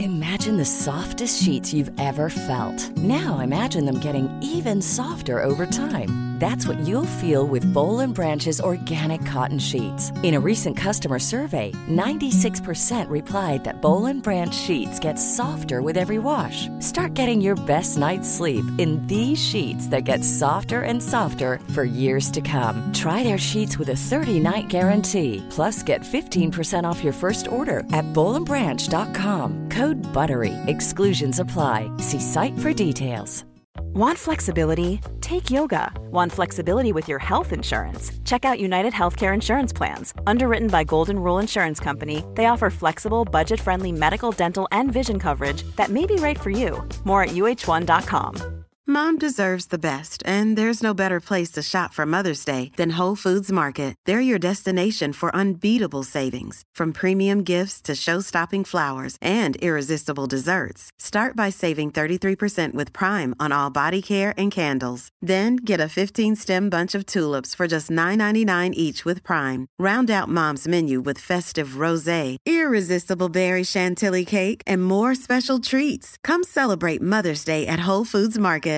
Imagine the softest sheets you've ever felt. Now imagine them getting even softer over time. That's what you'll feel with Boll & Branch's organic cotton sheets. In a recent customer survey, 96% replied that Boll & Branch sheets get softer with every wash. Start getting your best night's sleep in these sheets that get softer and softer for years to come. Try their sheets with a 30-night guarantee. Plus, get 15% off your first order at bollandbranch.com. Code BUTTERY. Exclusions apply. See site for details. Want flexibility? Take yoga. Want flexibility with your health insurance? Check out United Healthcare Insurance Plans. Underwritten by Golden Rule Insurance Company, they offer flexible, budget-friendly medical, dental, and vision coverage that may be right for you. More at uh1.com. Mom deserves the best, and there's no better place to shop for Mother's Day than Whole Foods Market. They're your destination for unbeatable savings, from premium gifts to show-stopping flowers and irresistible desserts. Start by saving 33% with Prime on all body care and candles. Then get a 15-stem bunch of tulips for just $9.99 each with Prime. Round out Mom's menu with festive rosé, irresistible berry chantilly cake, and more special treats. Come celebrate Mother's Day at Whole Foods Market.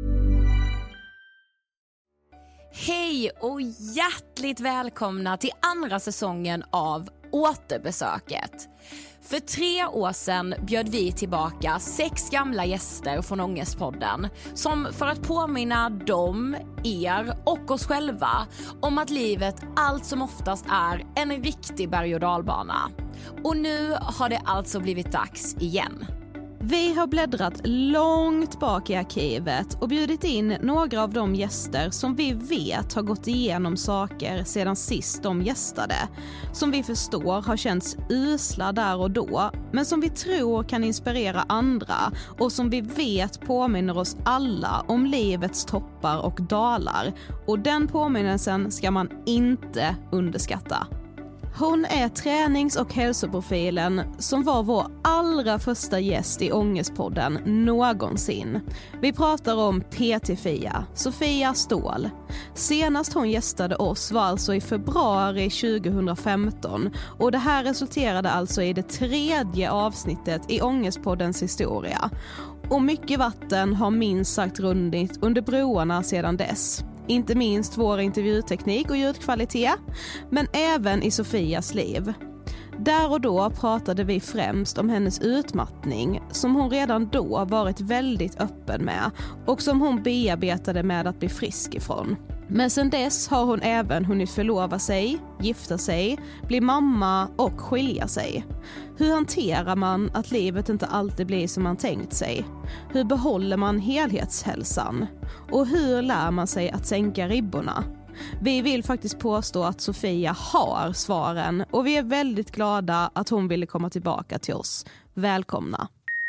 Hej och hjärtligt välkomna till andra säsongen av Återbesöket. För 3 år sedan bjöd vi tillbaka 6 gamla gäster från Ångestpodden som för att påminna dem, er och oss själva om att livet allt som oftast är en riktig berg- och dalbana. Och nu har det alltså blivit dags igen. Vi har bläddrat långt bak i arkivet och bjudit in några av de gäster som vi vet har gått igenom saker sedan sist de gästade. Som vi förstår har känts usla där och då, men som vi tror kan inspirera andra och som vi vet påminner oss alla om livets toppar och dalar. Och den påminnelsen ska man inte underskatta. Hon är tränings- och hälsoprofilen som var vår allra första gäst i Ångestpodden någonsin. Vi pratar om PT-Fia, Sofia Ståhl. Senast hon gästade oss var alltså i februari 2015 och det här resulterade alltså i det 3:e avsnittet i Ångestpoddens historia. Och mycket vatten har minst sagt runnit under broarna sedan dess. Inte minst vår intervjuteknik och ljudkvalitet, men även i Sofias liv. Där och då pratade vi främst om hennes utmattning som hon redan då varit väldigt öppen med och som hon bearbetade med att bli frisk ifrån. Men sen dess har hon även hunnit förlova sig, gifta sig, bli mamma och skilja sig. Hur hanterar man att livet inte alltid blir som man tänkt sig? Hur behåller man helhetshälsan? Och hur lär man sig att sänka ribborna? Vi vill faktiskt påstå att Sofia har svaren och vi är väldigt glada att hon ville komma tillbaka till oss. Välkomna!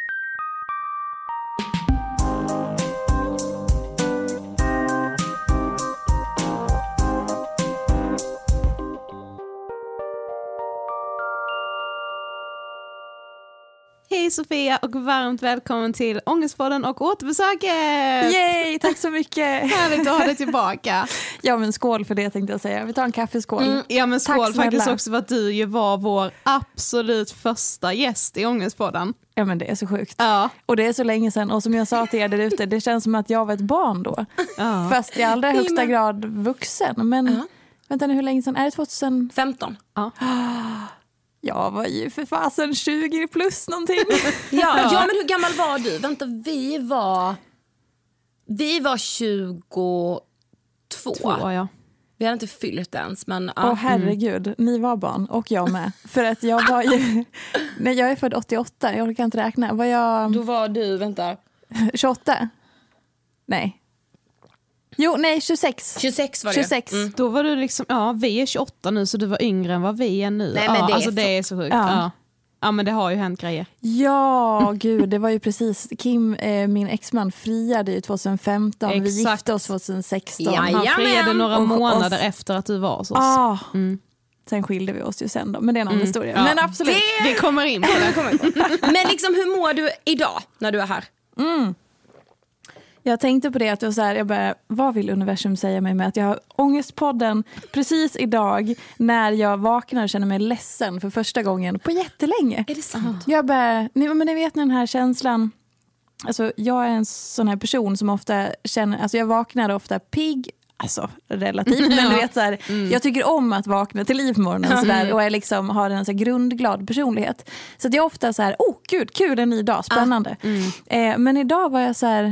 Hej Sofia och varmt välkommen till Ångestpodden och Återbesöket! Yay, tack så mycket! Härligt att ha dig tillbaka. Ja men skål för det tänkte jag säga. Vi tar en kaffeskål. Ja men skål tack, faktiskt också för att du ju var vår absolut första gäst i Ångestpodden. Ja men det är så sjukt. Ja. Och det är så länge sedan och som jag sa till er där ute, det känns som att jag var ett barn då. Ja. Fast i allra högsta grad vuxen. Men vänta nu, hur länge sedan? Är det 2015? Ja. Jag var ju för fasen 20 plus någonting. Ja, men hur gammal var du? Vänta, vi var 22. Ja. Vi hade inte fyllt ens, men Herregud, ni var barn och jag med. För att jag var ju nej, jag är född 88, jag orkar inte räkna. Var jag då var du, vänta. 28? Nej. Jo, nej, 26. 26 var det. 26. Då var du liksom, vi är 28 nu så du var yngre än vad vi är nu. Nej, men det är så sjukt. Ja. Ja, men det har ju hänt grejer. Ja, gud, det var ju precis. Kim, min exman, friade ju 2015. Exakt. Vi gifte oss 2016. Han friade några månader efter att du var hos oss. Sen skilde vi oss ju sen då. Men det är en annan historia. Ja. Men absolut. Vi kommer in på det. Men liksom, hur mår du idag när du är här? Jag tänkte på det att det var så här, jag bara, vad vill universum säga mig med att jag har ångestpodden precis idag när jag vaknar och känner mig ledsen för första gången på jättelänge. Är det sant? Jag bara, men ni vet den här känslan, alltså jag är en sån här person som ofta känner, alltså jag vaknar ofta pigg, alltså relativt, men du vet så här, jag tycker om att vakna till liv på morgonen så där, och jag liksom har en så här grundglad personlighet. Så att jag ofta så här, gud, kul, en ny dag, spännande. Men idag var jag så här,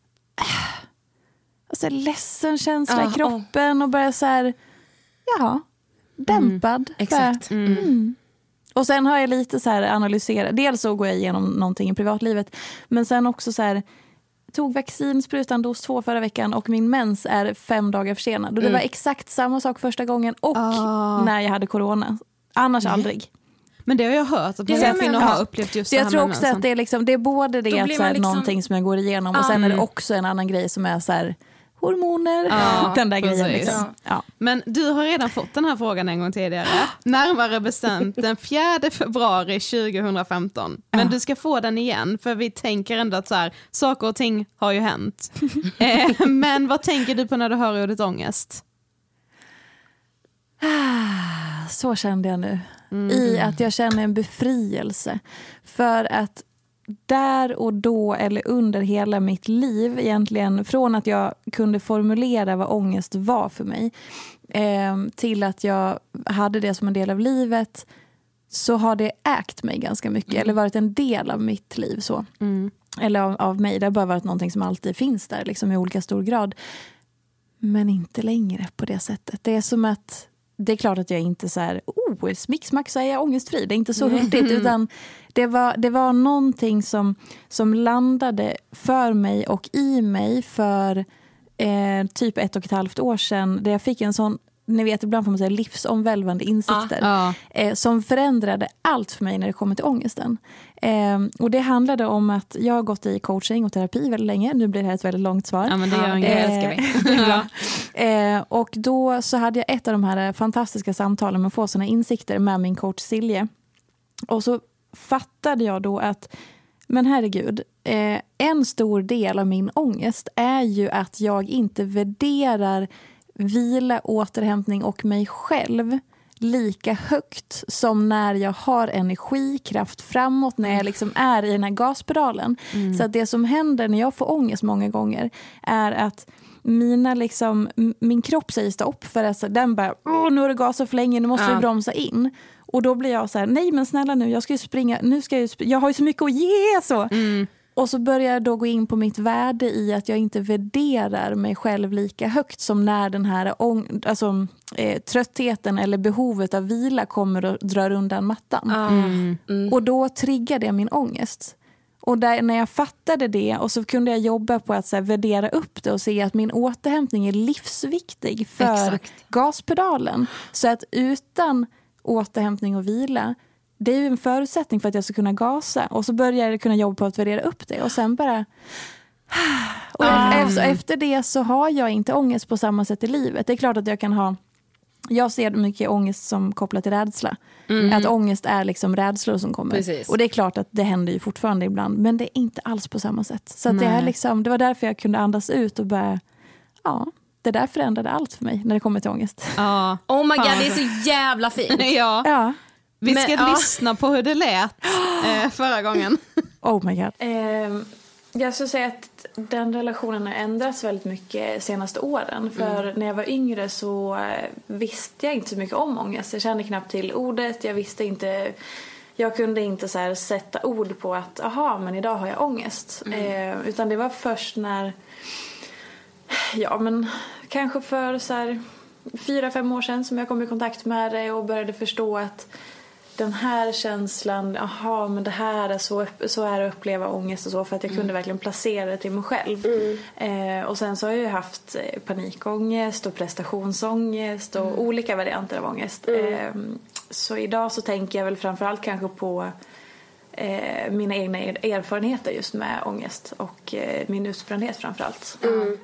alltså ledsen känsla i kroppen och bara så här, dämpad. Exakt. Och sen har jag lite så här analyserat, dels så går jag igenom någonting i privatlivet, men sen också så här, tog vaccinsprutan dos 2 förra veckan och min mens är 5 dagar försenad. Och det var exakt samma sak första gången och när jag hade corona. Annars aldrig. Men det har jag hört att många kvinnor har upplevt just så det jag här. tror också att det är, liksom, det är både det att så här, liksom någonting som jag går igenom och sen är det också en annan grej som är så här, hormoner, den där grejen. Liksom. Ja. Men du har redan fått den här frågan en gång tidigare. Närmare bestämt den 4 februari 2015. Men du ska få den igen, för vi tänker ändå att så här, saker och ting har ju hänt. Men vad tänker du på när du hör ordet ångest? Så kände jag nu. I att jag känner en befrielse. För att där och då eller under hela mitt liv, egentligen från att jag kunde formulera vad ångest var för mig till att jag hade det som en del av livet, så har det ägt mig ganska mycket eller varit en del av mitt liv så. Eller av mig, det har bara varit någonting som alltid finns där liksom, i olika stor grad, men inte längre på det sättet. Det är som att det är klart att jag inte så här, smicksmack så är jag ångestfri. Det är inte så hurtigt, utan det var någonting som landade för mig och i mig för typ 1,5 år sedan. Där jag fick en sån, ni vet, ibland får man säga livsomvälvande insikter som förändrade allt för mig när det kommer till ångesten. Och det handlade om att jag har gått i coaching och terapi väldigt länge. Nu blir det här ett väldigt långt svar. Ja, men det gör det älskar vi. Och då så hade jag ett av de här fantastiska samtalen med att få såna insikter med min coach Silje. Och så fattade jag då att, men herregud, en stor del av min ångest är ju att jag inte värderar vila, återhämtning och mig själv lika högt som när jag har energikraft framåt, när jag liksom är i den här gaspedalen. Så att det som händer när jag får ångest många gånger är att min kropp säger stopp, för att den bara, nu har det gasat för länge, nu måste vi bromsa in. Och då blir jag så här, nej men snälla nu, jag ska ju springa, jag har ju så mycket att ge så. Och så börjar jag då gå in på mitt värde i att jag inte värderar mig själv lika högt som när den här tröttheten eller behovet av vila kommer och drar undan mattan. Och då triggar det min ångest. Och när jag fattade det, och så kunde jag jobba på att så här, värdera upp det och se att min återhämtning är livsviktig för gaspedalen. Så att utan återhämtning och vila, det är ju en förutsättning för att jag ska kunna gasa. Och så börjar jag kunna jobba på att värdera upp det. Och sen bara... Och efter det så har jag inte ångest på samma sätt i livet. Det är klart att jag kan ha... Jag ser mycket ångest som kopplat till rädsla. Att ångest är liksom rädslor som kommer. Precis. Och det är klart att det händer ju fortfarande ibland. Men det är inte alls på samma sätt. Så att det är liksom, det var därför jag kunde andas ut och bara... Ja, det där förändrade allt för mig när det kommer till ångest. Oh my god, det är så jävla fint. Ja. Vi ska lyssna på hur det lät förra gången. Oh my god. Jag skulle säga att den relationen har ändrats väldigt mycket senaste åren. För när jag var yngre så visste jag inte så mycket om ångest. Jag kände knappt till ordet. Jag kunde inte så här sätta ord på att men idag har jag ångest. Utan det var först när, kanske för så här 4-5 år sedan som jag kom i kontakt med det och började förstå att den här känslan, men det här är så är det att uppleva ångest och så, för att jag kunde verkligen placera det till mig själv. Och sen så har jag ju haft panikångest och prestationsångest och olika varianter av ångest. Så idag så tänker jag väl framförallt kanske på mina egna erfarenheter just med ångest och min utbrändhet framförallt.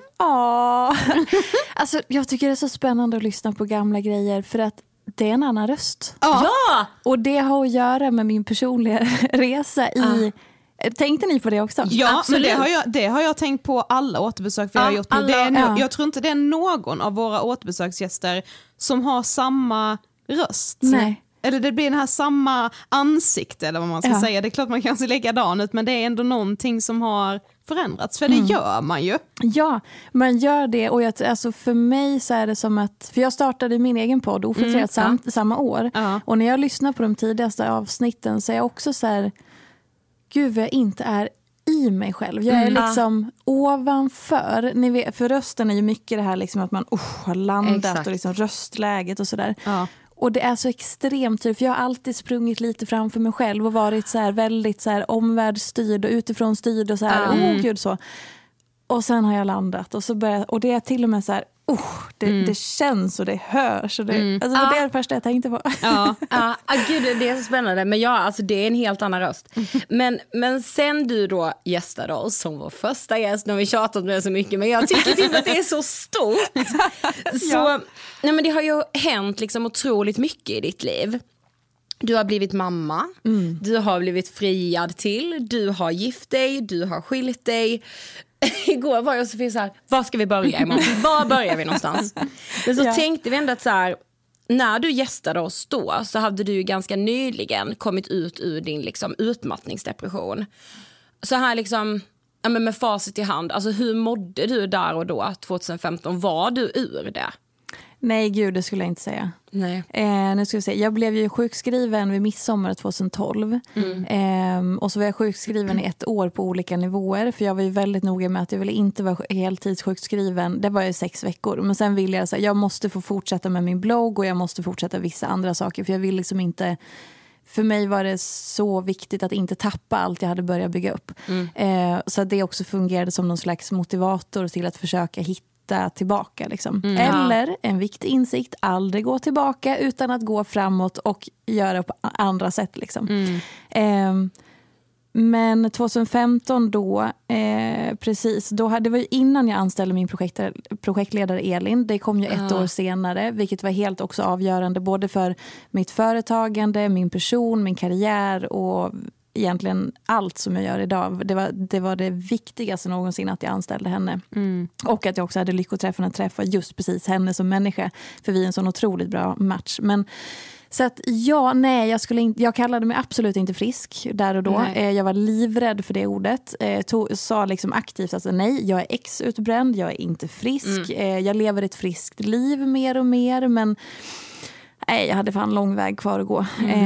Alltså jag tycker det är så spännande att lyssna på gamla grejer, för att det är en annan röst. Ja! Och det har att göra med min personliga resa i Tänkte ni på det också? Ja, absolut. Men det har jag tänkt på alla återbesök vi har gjort. Jag tror inte det är någon av våra återbesöksgäster som har samma röst. Nej. Eller det blir den här samma ansikte eller vad man ska säga. Det är klart man kan se likadan ut, men det är ändå någonting som har förändrats. För det gör man ju. Ja, man gör det. Och alltså för mig så är det som att... För jag startade min egen podd ofiltrerat samma år. Och när jag lyssnar på de tidigaste avsnitten så är jag också så här... Gud, vad jag inte är i mig själv. Jag är liksom ovanför. Ni vet, för rösten är ju mycket det här liksom att man har landat och liksom röstläget och sådär. Ja. Och det är så extremt typ, för jag har alltid sprungit lite framför mig själv och varit så här väldigt så här omvärldsstyrd och utifrån styrd och så här, gud så. Och sen har jag landat och så och det är till och med så här, det känns och det hörs och det, alltså det är det första jag tänkte på. Gud, det är så spännande. Men alltså det är en helt annan röst. Men sen du då gästade oss som vår första gäst, när vi tjatat med det så mycket, men jag tycker typ att det är så stort. Så, nej, men det har ju hänt liksom otroligt mycket i ditt liv. Du har blivit mamma, du har blivit friad till, du har gift dig, du har skilt dig. Igår var jag och Sofie så här, var ska vi börja imorgon? Var börjar vi någonstans? Men så tänkte vi ändå att så här, när du gästade oss då så hade du ju ganska nyligen kommit ut ur din liksom utmattningsdepression. Så här liksom, men med facit i hand, alltså hur mådde du där och då 2015? Var du ur det? Nej, gud, det skulle jag inte säga. Nej. Nu ska vi se. Jag blev ju sjukskriven vid midsommar 2012. Och så var jag sjukskriven i 1 år på olika nivåer. För jag var ju väldigt noga med att jag ville inte vara heltidssjukskriven. Det var ju 6 veckor. Men sen ville jag säga, jag måste få fortsätta med min blogg och jag måste fortsätta vissa andra saker. För jag vill liksom inte... För mig var det så viktigt att inte tappa allt jag hade börjat bygga upp. Så att det också fungerade som någon slags motivator till att försöka hitta tillbaka liksom. Eller en viktig insikt, aldrig gå tillbaka utan att gå framåt och göra på andra sätt liksom. Men 2015 då precis, det var ju innan jag anställde min projektledare Elin. Det kom ju 1 år senare, vilket var helt också avgörande både för mitt företagande, min person, min karriär och egentligen allt som jag gör idag. Det var det viktigaste någonsin att jag anställde henne. Och att jag också hade lyckoträffen att träffa just precis henne som människa. För vi är en sån otroligt bra match. Men så att jag kallade mig absolut inte frisk där och då. Jag var livrädd för det ordet. Sa liksom aktivt alltså nej, jag är ex-utbränd, jag är inte frisk. Jag lever ett friskt liv mer och mer. Men nej, jag hade fan lång väg kvar att gå.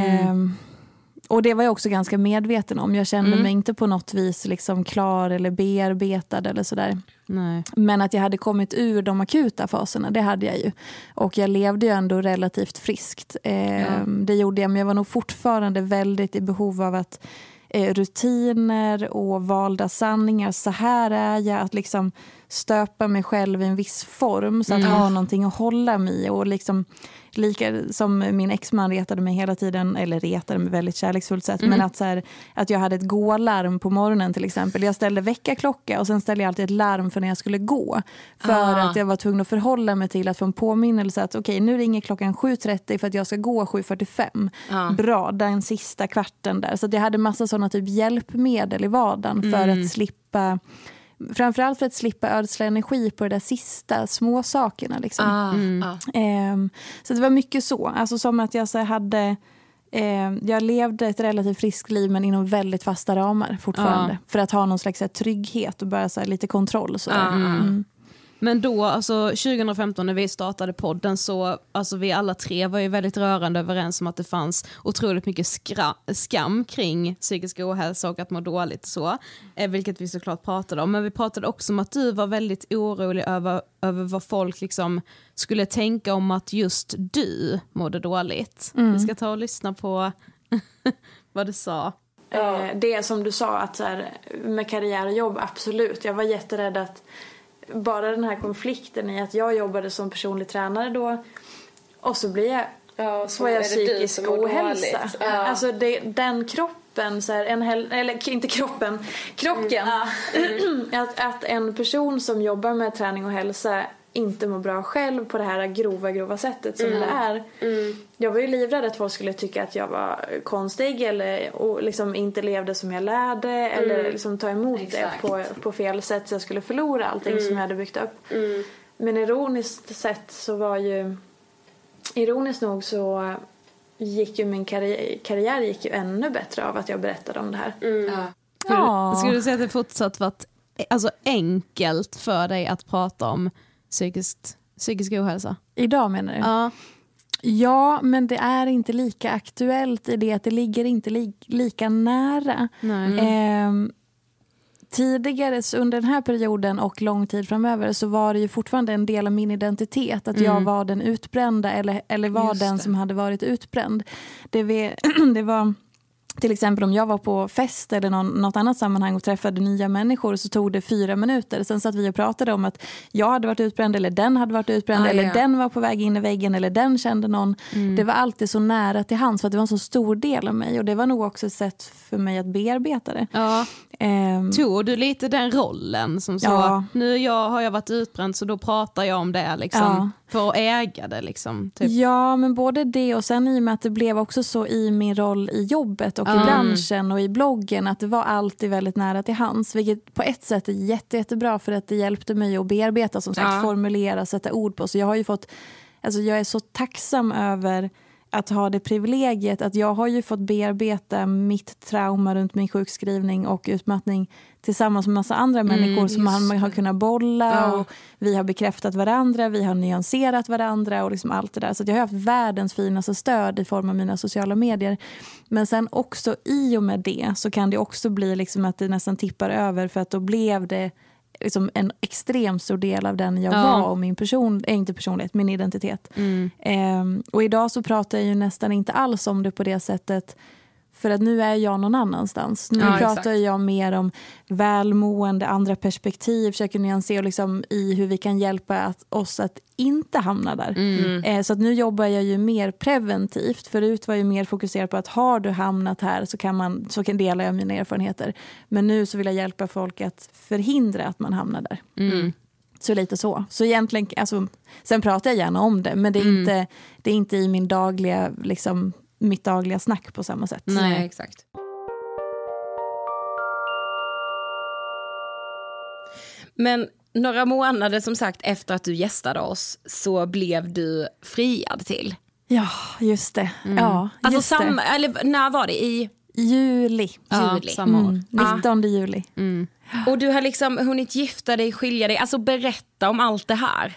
Och det var jag också ganska medveten om. Jag kände mig inte på något vis liksom klar eller bearbetad eller sådär. Nej. Men att jag hade kommit ur de akuta faserna, det hade jag ju. Och jag levde ju ändå relativt friskt. Det gjorde jag, men jag var nog fortfarande väldigt i behov av att rutiner och valda sanningar. Så här är jag, att liksom stöpa mig själv i en viss form så att ha någonting att hålla mig och liksom lika som min exman retade mig hela tiden, eller retade mig väldigt kärleksfullt sätt, men att, så här, att jag hade ett gålarm på morgonen till exempel. Jag ställde väckarklocka och sen ställde jag alltid ett larm för när jag skulle gå. För att jag var tvungen att förhålla mig till att få en påminnelse att okej, nu ringer klockan 7.30 för att jag ska gå 7.45. Bra, den sista kvarten där. Så att jag hade massa sådana typ hjälpmedel i vardagen för att slippa, framförallt för att slippa ödsla energi på de där sista små sakerna liksom. Så det var mycket så, alltså som att jag så hade jag levde ett relativt friskt liv men inom väldigt fasta ramar fortfarande, för att ha någon slags trygghet och bara så här, lite kontroll så. Men då, alltså 2015 när vi startade podden, så alltså vi alla 3 var ju väldigt rörande överens om att det fanns otroligt mycket skam kring psykisk ohälsa och att må dåligt och så, vilket vi såklart pratade om. Men vi pratade också om att du var väldigt orolig över vad folk liksom skulle tänka om att just du mådde dåligt. Vi ska ta och lyssna på vad du sa. Det som du sa, att så här, med karriär och jobb, absolut. Jag var jätterädd att bara den här konflikten i att jag jobbade som personlig tränare då och så blir jag så är jag psykisk ohälsa. Alltså den kroppen så här, eller inte krocken. Att en person som jobbar med träning och hälsa inte må bra själv på det här grova sättet som det är. Jag var ju livrädd att folk skulle tycka att jag var konstig eller och liksom inte levde som jag lärde eller liksom ta emot det på fel sätt, så jag skulle förlora allting som jag hade byggt upp. Men ironiskt nog så gick ju min karriär gick ju ännu bättre av att jag berättade om det här. Skulle du säga att det fortsatt varit enkelt för dig att prata om psykisk ohälsa? Idag menar du? Ja, men det är inte lika aktuellt i det att det ligger inte lika nära. Tidigare under den här perioden och lång tid framöver så var det ju fortfarande en del av min identitet att jag var den utbrända eller var den som hade varit utbränd. Det var till exempel om jag var på fest eller något annat sammanhang och träffade nya människor, så tog det 4 minuter. Sen satt vi och pratade om att jag hade varit utbränd eller den hade varit utbränd eller den var på väg in i väggen eller den kände någon. Det var alltid så nära till hands för att det var en så stor del av mig, och det var nog också ett sätt för mig att bearbeta det. Tog du lite den rollen som så, nu har jag varit utbränd så då pratar jag om det liksom, för att äga det liksom, typ. Ja, men både det och sen i och med att det blev också så i min roll i jobbet och i branschen och i bloggen att det var alltid väldigt nära till hands, vilket på ett sätt är jättebra för att det hjälpte mig att bearbeta, som sagt, formulera, sätta ord på. Så jag har ju fått, alltså jag är så tacksam över att ha det privilegiet att jag har ju fått bearbeta mitt trauma runt min sjukskrivning och utmattning tillsammans med massa andra människor som man har kunnat bolla och vi har bekräftat varandra, vi har nyanserat varandra och liksom allt det där. Så att jag har haft världens finaste stöd i form av mina sociala medier. Men sen också i och med det så kan det också bli liksom att det nästan tippar över, för att då blev det liksom en extremt stor del av den jag var och min personlighet, min identitet. Och idag så pratar jag ju nästan inte alls om det på det sättet, för att nu är jag någon annanstans. Nu pratar jag mer om välmående, andra perspektiv, försöker nyansera liksom i hur vi kan hjälpa oss att inte hamna där. Så att nu jobbar jag ju mer preventivt. Förut var jag mer fokuserad på att har du hamnat här så kan dela jag mina erfarenheter. Men nu så vill jag hjälpa folk att förhindra att man hamnar där. Så lite så. Så egentligen, alltså, sen pratar jag gärna om det, men det är inte i min dagliga liksom, mitt dagliga snack på samma sätt. Nej, exakt. Men några månader som sagt efter att du gästade oss så blev du friad till. Ja, just det. Ja, just alltså eller när var det? I juli. Samma år. 19 juli. Och du har liksom hunnit gifta dig, skilja dig. Alltså berätta om allt det här.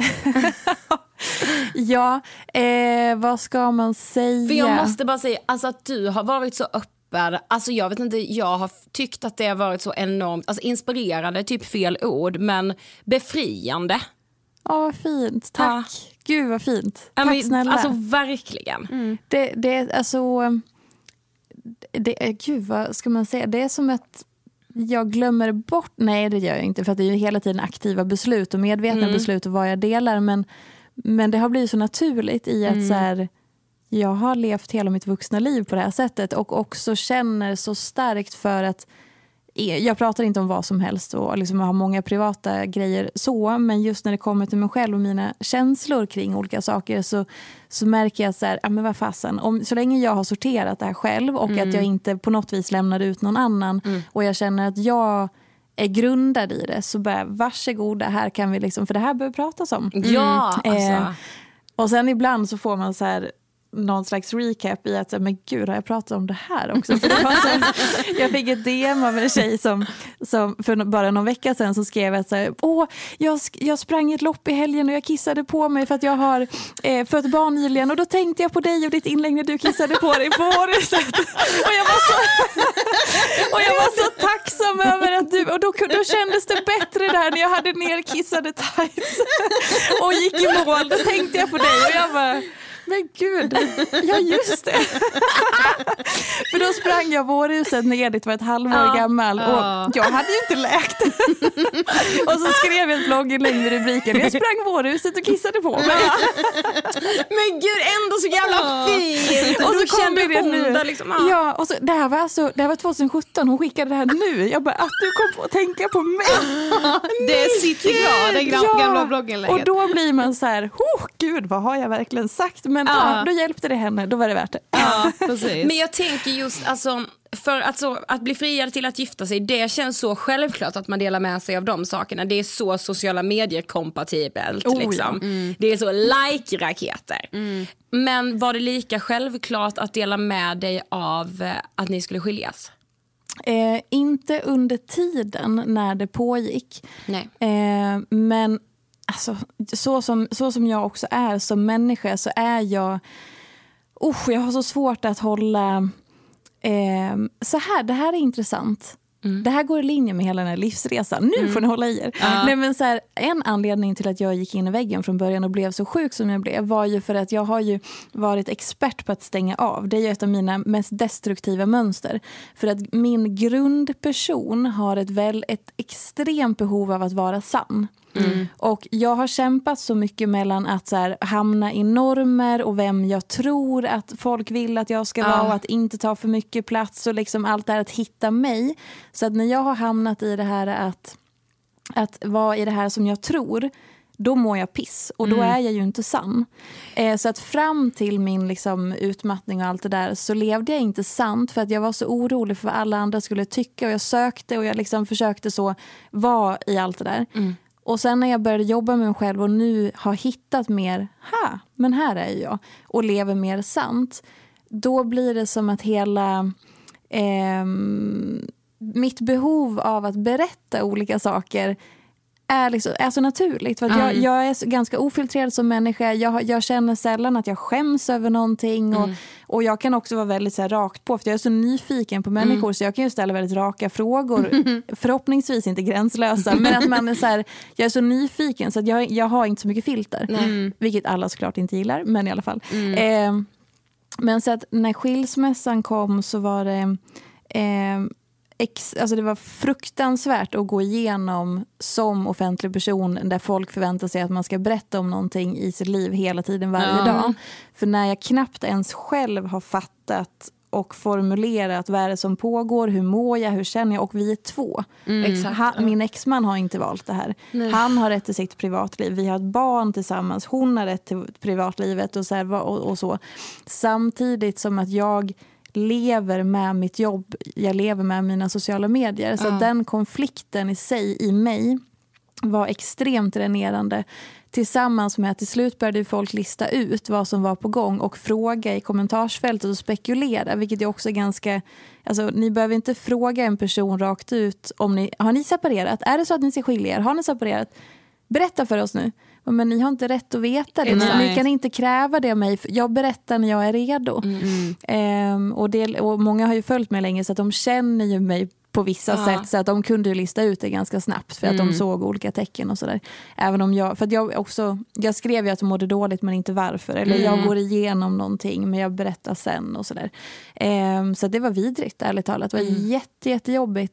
Ja, vad ska man säga? För jag måste bara säga alltså, att du har varit så öppen. Alltså jag vet inte, jag har tyckt att det har varit så enormt, alltså inspirerande, typ fel ord, men befriande. Ja, vad fint. Tack. Gud vad fint. Tack snälla. Alltså verkligen. Gud vad ska man säga? Det är som att jag glömmer bort, nej det gör jag inte, för att det är ju hela tiden aktiva beslut och medvetna beslut och vad jag delar, men det har blivit så naturligt i att så här, jag har levt hela mitt vuxna liv på det här sättet och också känner så starkt för att jag pratar inte om vad som helst och liksom har många privata grejer så, men just när det kommer till mig själv och mina känslor kring olika saker så märker jag så här, men vad fasen, så länge jag har sorterat det här själv och att jag inte på något vis lämnar ut någon annan och jag känner att jag är grundad i det, så bara varsågoda, här kan vi liksom, för det här behöver pratas om. Ja, alltså. Och sen ibland så får man så här någon slags recap i att men gud, har jag pratat om det här också? För det var så, jag fick ett DM av en tjej som för bara någon vecka sedan så skrev att så här, jag sprang ett lopp i helgen och jag kissade på mig för att jag har fött barn nyligen, och då tänkte jag på dig och ditt inlägg när du kissade på dig på Åreset. Och jag var så tacksam över att du, och då kändes det bättre där när jag hade nerkissade tights och gick i mål. Då tänkte jag på dig och jag bara Men gud, ja just det. För då sprang jag vårhuset när Edith var ett halvår gammal och jag hade ju inte läkt. Och så skrev jag ett blogginlägg med rubriken: jag sprang vårhuset och kissade på mig. Men gud, ändå så jävla fint. Och så kom det nu. Där liksom, ja, och så, det här var 2017, hon skickade det här nu. Jag bara, att du kom på att tänka på mig. Det sitter kvar, det gamla blogginlägget. Och då blir man så här, gud, vad har jag verkligen sagt? Men då hjälpte det henne, då var det värt det. Ja, precis. Men jag tänker just, alltså, för att bli friad till att gifta sig, det känns så självklart att man delar med sig av de sakerna. Det är så sociala medier kompatibelt. Liksom. Det är så like-raketer. Men var det lika självklart att dela med dig av att ni skulle skiljas? Inte under tiden när det pågick. Nej. Men alltså, så som jag också är som människa, så är jag har så svårt att hålla så här, det här är intressant. Det här går i linje med hela den här livsresan. Nu får ni hålla i er. Nej, men så här, en anledning till att jag gick in i väggen från början och blev så sjuk som jag blev var ju för att jag har ju varit expert på att stänga av. Det är ju ett av mina mest destruktiva mönster. För att min grundperson har ett extremt behov av att vara sann. Och jag har kämpat så mycket mellan att så här, hamna i normer och vem jag tror att folk vill att jag ska vara och att inte ta för mycket plats och liksom allt det här att hitta mig. Så att när jag har hamnat i det här att vara i det här som jag tror, då mår jag piss och då är jag ju inte sann. Så att fram till min liksom utmattning och allt det där så levde jag inte sant för att jag var så orolig för vad alla andra skulle tycka och jag sökte och jag liksom försökte så vara i allt det där. Och sen när jag började jobba med mig själv och nu har hittat mer, men här är jag och lever mer sant, då blir det som att hela mitt behov av att berätta olika saker är så naturligt. För att jag är ganska ofiltrerad som människa. Jag känner sällan att jag skäms över någonting. Och jag kan också vara väldigt så här, rakt på. För jag är så nyfiken på människor. Så jag kan ju ställa väldigt raka frågor. Förhoppningsvis inte gränslösa. Men att man är så här, jag är så nyfiken. Så att jag har inte så mycket filter. Vilket alla såklart inte gillar. Men i alla fall. Men så att när skilsmässan kom så var det... alltså det var fruktansvärt att gå igenom som offentlig person där folk förväntar sig att man ska berätta om någonting i sitt liv hela tiden varje dag. För när jag knappt ens själv har fattat och formulerat vad är det som pågår, hur mår jag, hur känner jag och vi är två. Min exman har inte valt det här. Han har rätt till sitt privatliv. Vi har ett barn tillsammans. Hon har rätt till privatlivet och så här, och så. Samtidigt som att jag lever med mitt jobb, jag lever med mina sociala medier. Så den konflikten i sig, i mig, var extremt dränerande. Tillsammans med att till slut började folk lista ut vad som var på gång och fråga i kommentarsfältet och spekulera, vilket är också ganska... Alltså, ni behöver inte fråga en person rakt ut om har ni separerat? Är det så att ni ska skilja er? Har ni separerat? Berätta för oss nu. Men ni har inte rätt att veta det. Ni kan inte kräva det av mig. Jag berättar när jag är redo. Och många har ju följt mig länge så att de känner ju mig på vissa sätt. Så att de kunde ju lista ut det ganska snabbt. För att de såg olika tecken och sådär. Även om jag skrev ju att jag mådde dåligt men inte varför. Eller jag går igenom någonting men jag berättar sen och sådär. Så det var vidrigt, ärligt talat. Det var jättejobbigt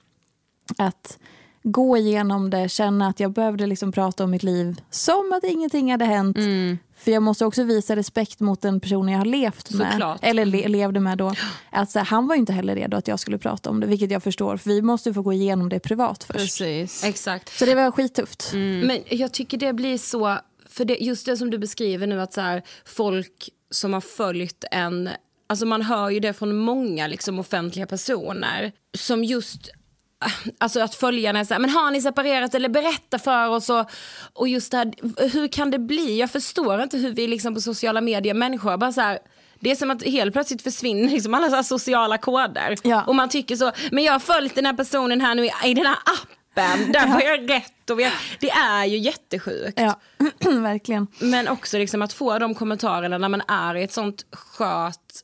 att gå igenom det, känna att jag behövde liksom prata om mitt liv som att ingenting hade hänt. För jag måste också visa respekt mot den personen jag har levt med. Såklart. Eller levde med då. Alltså, han var ju inte heller redo att jag skulle prata om det, vilket jag förstår. För vi måste få gå igenom det privat först. Precis. Exakt. Så det var skittufft. Men jag tycker det blir så, för just det som du beskriver nu, att så här, folk som har följt en, alltså man hör ju det från många liksom offentliga personer som just, alltså att följarna är så här, men har ni separerat eller berätta för oss och just det här, hur kan det bli? Jag förstår inte hur vi liksom på sociala medier människor bara så här, det är som att helt plötsligt försvinner liksom alla så här sociala koder. Och man tycker så, men jag har följt den här personen här nu i den här appen, där får jag rätt och det är ju jättesjukt. Ja, verkligen. Men också liksom att få de kommentarerna när man är i ett sånt skört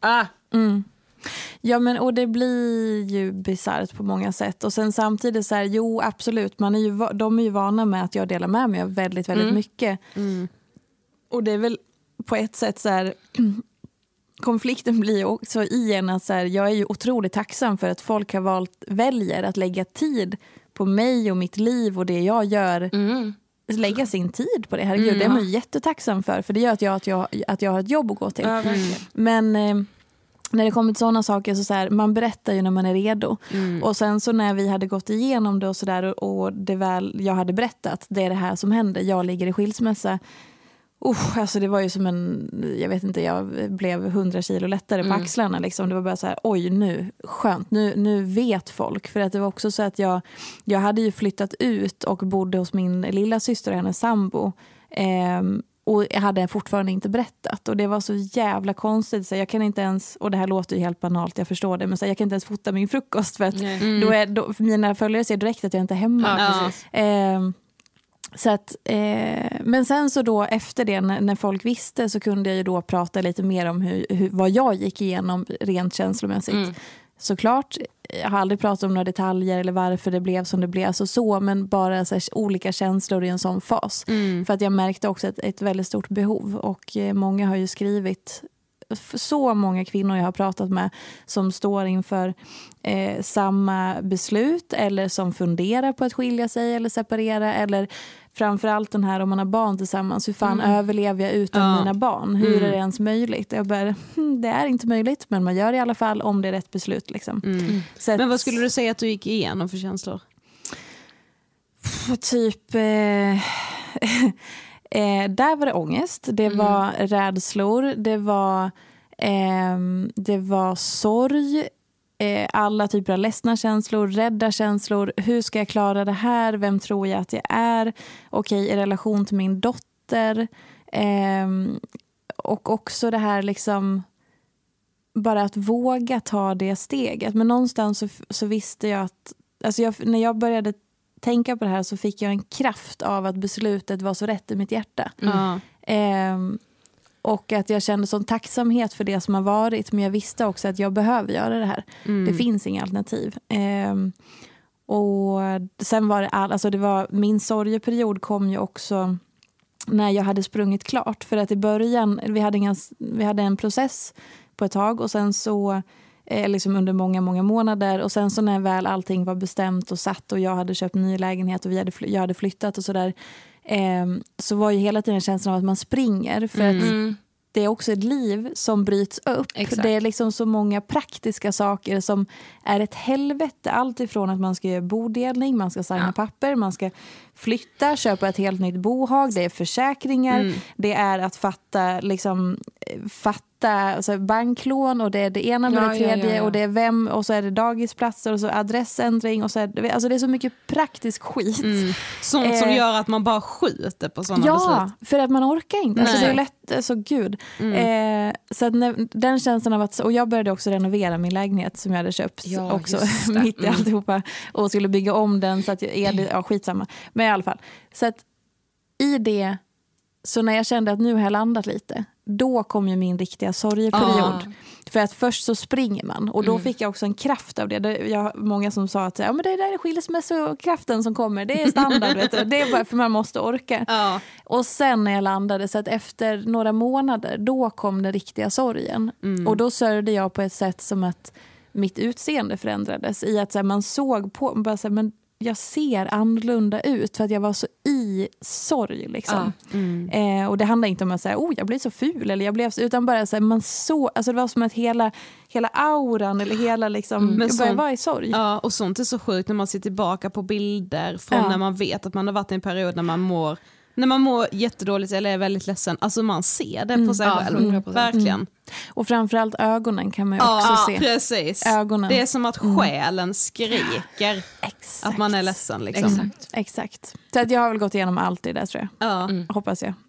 Ja, men och det blir ju bisarrt på många sätt. Och sen samtidigt så här, jo absolut, de är ju vana med att jag delar med mig av väldigt, väldigt mycket. Och det är väl på ett sätt så här, konflikten blir ju också i en att så här, jag är ju otroligt tacksam för att folk har väljer att lägga tid på mig och mitt liv och det jag gör. Lägga sin tid på det. Herregud, det är man ju jättetacksam för det gör att jag har ett jobb att gå till. Men när det kommer till sådana saker så här, man berättar ju när man är redo. Och sen så när vi hade gått igenom det och sådär och det väl jag hade berättat, det är det här som händer, jag ligger i skilsmässa. Alltså det var ju som jag vet inte, jag blev 100 kilo lättare på axlarna liksom. Det var bara så här, oj nu, skönt, nu vet folk. För att det var också så att jag hade ju flyttat ut och bodde hos min lilla syster och hennes sambo. Och jag hade fortfarande inte berättat. Och det var så jävla konstigt. Så jag kan inte ens, och det här låter ju helt banalt, jag förstår det. Men så jag kan inte ens fota min frukost. För att då mina följare ser direkt att jag inte är hemma. Ja, så att, men sen så då efter det när folk visste så kunde jag ju då prata lite mer om vad jag gick igenom rent känslomässigt. Såklart, jag har aldrig pratat om några detaljer eller varför det blev som det blev. Alltså så, men bara så här, olika känslor i en sån fas. För att jag märkte också ett väldigt stort behov. Och många har ju skrivit, så många kvinnor jag har pratat med som står inför samma beslut eller som funderar på att skilja sig eller separera, eller framförallt den här om man har barn tillsammans, hur fan överlever jag utan mina barn, hur är det ens möjligt? Jag bara, det är inte möjligt, men man gör det i alla fall om det är rätt beslut liksom. Så men vad skulle du säga att du gick igenom för känslor? Typ där var det ångest, det var rädslor, det var sorg, alla typer av ledsna känslor, rädda känslor, hur ska jag klara det här, vem tror jag att jag är, okej, i relation till min dotter, och också det här liksom bara att våga ta det steget. Men någonstans så visste jag att alltså när jag började tänka på det här så fick jag en kraft av att beslutet var så rätt i mitt hjärta. Och att jag kände sån tacksamhet för det som har varit. Men jag visste också att jag behöver göra det här. Det finns inga alternativ. Och sen var det alltså det var min sorgeperiod kom ju också när jag hade sprungit klart. För att i början, vi hade en process på ett tag. Och sen så liksom under många månader. Och sen så när väl allting var bestämt och satt och jag hade köpt en ny lägenhet och jag hade flyttat och sådär. Så var ju hela tiden känslan av att man springer. För att det är också ett liv som bryts upp. Exakt. Det är liksom så många praktiska saker som är ett helvete. Allt ifrån att man ska göra bodelning, man ska signa papper, man ska flytta, köpa ett helt nytt bohag, det är försäkringar, det är att fatta alltså banklån och det är det ena med det tredje och det är vem och så är det dagisplatser och så adressändring och så är det, alltså det är så mycket praktisk skit. Sånt som gör att man bara skjuter på sådana beslut. Ja, för att man orkar inte. Alltså det är lätt, så gud. Så att den känslan av att, och jag började också renovera min lägenhet som jag hade köpt också mitt i alltihopa och skulle bygga om den så att skitsamma. Men i alla fall. Så att i det, så när jag kände att nu har jag landat lite, då kom ju min riktiga sorgeperiod. För att först så springer man. Och då fick jag också en kraft av det. Många som sa att men det där är skilsmässokraften som kommer. Det är standard, vet du. Det är bara för man måste orka. Och sen när jag landade, så att efter några månader, då kom den riktiga sorgen. Och då sörjde jag på ett sätt som att mitt utseende förändrades. I att så här, man såg på, bara så här, men jag ser annorlunda ut för att jag var så i sorg liksom. Och det handlar inte om att säga jag blev så ful eller jag blev så, utan bara så här, man så, alltså det var som att hela auran eller hela liksom jag började vara i sorg. Ja, och sånt är så sjukt när man ser tillbaka på bilder från när man vet att man har varit i en period när man mår jättedåligt eller är väldigt ledsen. Alltså man ser det på sig själv. Verkligen. Och framförallt ögonen kan man ju också se. Precis. Ögonen. Det är som att själen skriker att man är ledsen. Liksom. Exakt. Så att jag har väl gått igenom allt det där, tror jag. Hoppas jag.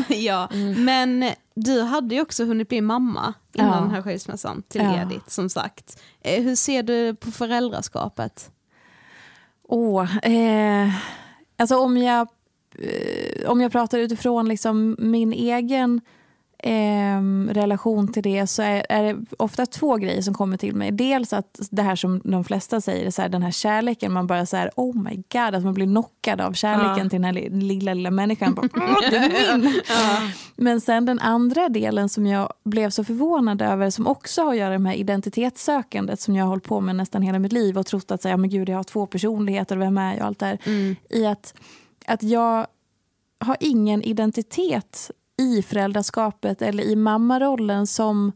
Men du hade ju också hunnit bli mamma innan den här skilsmässan till Edith, som sagt. Hur ser du på föräldraskapet? Alltså om jag pratar utifrån liksom min egen relation till det så är det ofta 2 grejer som kommer till mig. Dels att det här som de flesta säger, så här, den här kärleken, man bara så här, oh my god, att man blir knockad av kärleken till den här lilla människan. Bara, det är min. Men sen den andra delen som jag blev så förvånad över, som också har att göra med identitetssökandet som jag har hållit på med nästan hela mitt liv och trott att säga, men gud, jag har 2 personligheter och vem är jag och allt det här. I att jag har ingen identitet i föräldraskapet eller i mammarollen som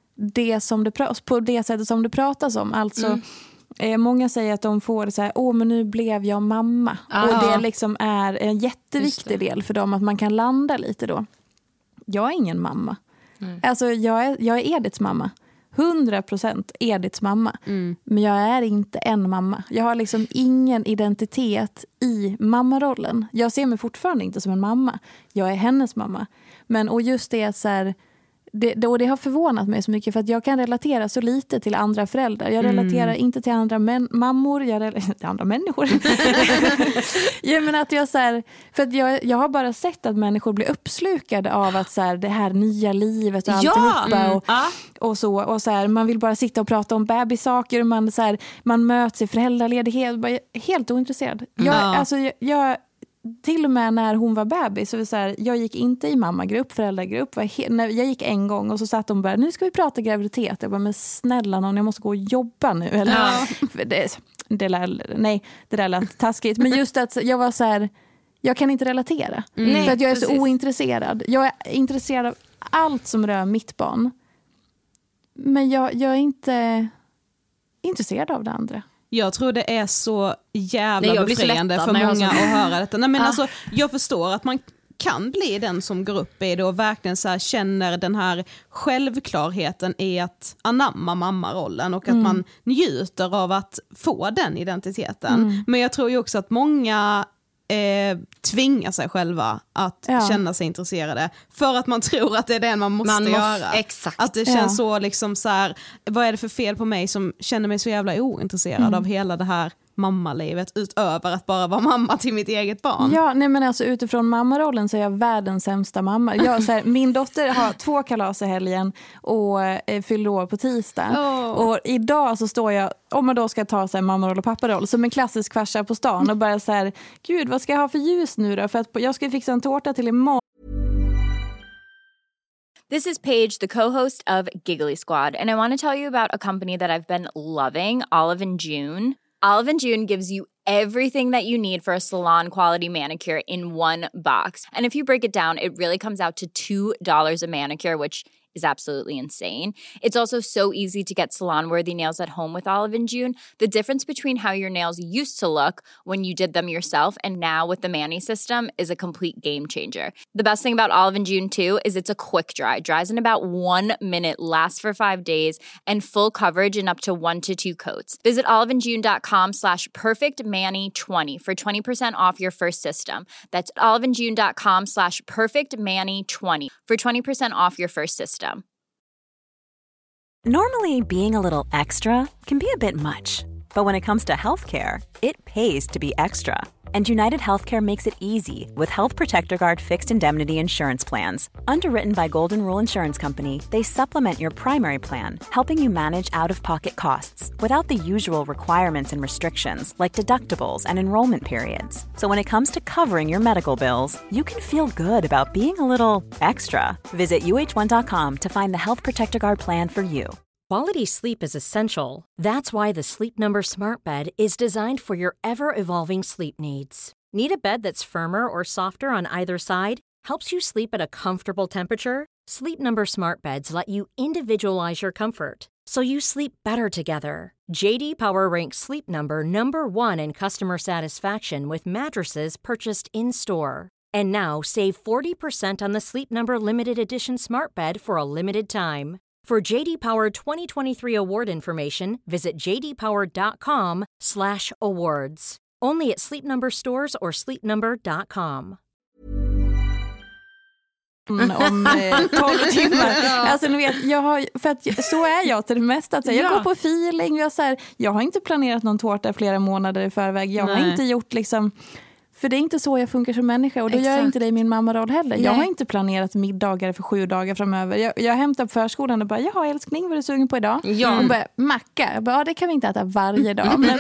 på det sättet som det pratas om. Alltså, många säger att de får det så här, men nu blev jag mamma. Och det liksom är en jätteviktig del för dem att man kan landa lite då. Jag är ingen mamma. Alltså, jag är Ediths mamma. 100% Ediths mamma. Men jag är inte en mamma. Jag har liksom ingen identitet i mammarollen. Jag ser mig fortfarande inte som en mamma. Jag är hennes mamma. Och just det så här, det har förvånat mig så mycket för att jag kan relatera så lite till andra föräldrar. Jag relaterar inte till andra mammor, till andra människor. Jag menar att jag så här, för att jag har bara sett att människor blir uppslukade av att så här, det här nya livet och alltihopa och så här, man vill bara sitta och prata om bebissaker och man möts i föräldraledighet, bara helt ointresserad. Jag till och med när hon var bebis så här, jag gick inte i mammagrupp, föräldragrupp. Jag gick en gång och så satt de bara, nu ska vi prata graviditet. Jag bara, men snälla någon, jag måste gå och jobba nu. Eller? Det där lät taskigt. Men just att jag var så här, jag kan inte relatera. För att jag är så ointresserad. Jag är intresserad av allt som rör mitt barn. Men jag är inte intresserad av det andra. Jag tror det är så jävla befriande för många att höra detta. Nej, men alltså, jag förstår att man kan bli den som går upp i det och verkligen så här känner den här självklarheten i att anamma mammarollen och att man njuter av att få den identiteten. Men jag tror ju också att många tvinga sig själva att känna sig intresserade för att man tror att det är det man måste göra. Exakt. Att det känns så liksom så här, vad är det för fel på mig som känner mig så jävla ointresserad av hela det här mammalivet utöver att bara vara mamma till mitt eget barn. Ja, nej men alltså utifrån mammarollen så är jag världens sämsta mamma. Min dotter har 2 kalas i helgen och fyller år på tisdag. Och idag så står jag, om man då ska ta så här, mammaroll och papparoll, som en klassisk farsa på stan och bara så här, gud vad ska jag ha för ljus nu då? För att jag ska fixa en tårta till imorgon. This is Paige, the co-host of Giggly Squad, and I want to tell you about a company that I've been loving, Olive & June. Olive & June gives you everything that you need for a salon-quality manicure in one box. And if you break it down, it really comes out to $2 a manicure, which is absolutely insane. It's also so easy to get salon-worthy nails at home with Olive & June. The difference between how your nails used to look when you did them yourself and now with the Mani system is a complete game changer. The best thing about Olive & June too is it's a quick dry. Dries in about 1 minute, lasts for 5 days, and full coverage in up to 1 to 2 coats. Visit oliveandjune.com/perfectmani20 for 20% off your first system. That's oliveandjune.com/perfectmani20 for 20% off your first system. Normally, being a little extra can be a bit much, but when it comes to healthcare, it pays to be extra. And United Healthcare makes it easy with Health Protector Guard fixed indemnity insurance plans. Underwritten by Golden Rule Insurance Company, they supplement your primary plan, helping you manage out-of-pocket costs without the usual requirements and restrictions like deductibles and enrollment periods. So when it comes to covering your medical bills, you can feel good about being a little extra. Visit uh1.com to find the Health Protector Guard plan for you. Quality sleep is essential. That's why the Sleep Number Smart Bed is designed for your ever-evolving sleep needs. Need a bed that's firmer or softer on either side? Helps you sleep at a comfortable temperature? Sleep Number Smart Beds let you individualize your comfort, so you sleep better together. JD Power ranks Sleep Number #1 in customer satisfaction with mattresses purchased in-store. And now, save 40% on the Sleep Number Limited Edition Smart Bed for a limited time. For JD Power 2023 award information, visit jdpower.com/awards. Only at Sleep Number stores or sleepnumber.com. Om 12 timmar. Alltså ni vet, för att så är jag till det mesta. Jag går på feeling. Jag har inte planerat någon tårta flera månader i förväg. Jag har inte gjort liksom... För det är inte så jag funkar som människa. Och då gör jag inte det i min mammaroll heller. Nej. Jag har inte planerat middagar för 7 dagar framöver. Jag hämtar på förskolan och bara, jaha älskling, vad är du sugen på idag? Ja. Och bara, macka. Jag bara, ja, det kan vi inte äta varje dag. Men,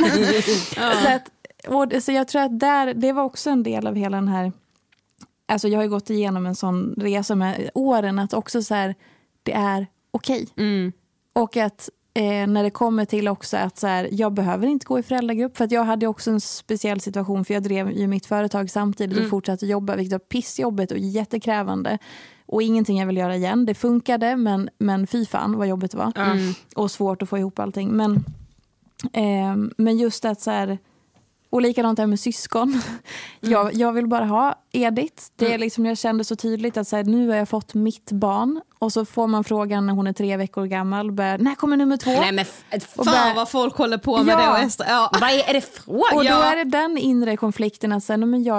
så jag tror att det var också en del av hela den här... Alltså jag har ju gått igenom en sån resa med åren. Att också så här, det är okej. Och att när det kommer till också att så här, jag behöver inte gå i föräldragrupp. För att jag hade också en speciell situation. För jag drev ju mitt företag samtidigt och fortsatte jobba. Vilket var pissjobbet och jättekrävande. Och ingenting jag vill göra igen. Det funkade, men fy fan vad jobbigt det var. Och svårt att få ihop allting. Men just att så här... Och likadant här med syskon. Jag vill bara ha Edith. Det är liksom, jag kände så tydligt att så här, nu har jag fått mitt barn. Och så får man frågan när hon är 3 veckor gammal. När kommer nummer 2? Nej men fan vad folk håller på med det. Och vad är det frågan? Och då är det den inre konflikten att säga, men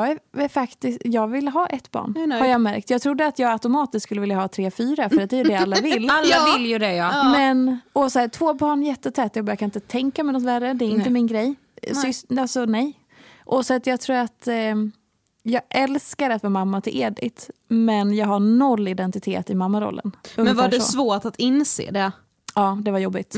jag vill ha ett barn. Har jag märkt. Jag trodde att jag automatiskt skulle vilja ha 3-4. För att det är det alla vill. Alla vill ju det, ja. Men, och så här, 2 barn jättetätt. Jag kan inte tänka mig något värre. Det är inte min grej. Alltså nej. Och så att jag tror att jag älskar att vara mamma till Edith, men jag har 0 identitet i mammarollen. Men var det svårt att inse det? Ja, det var jobbigt.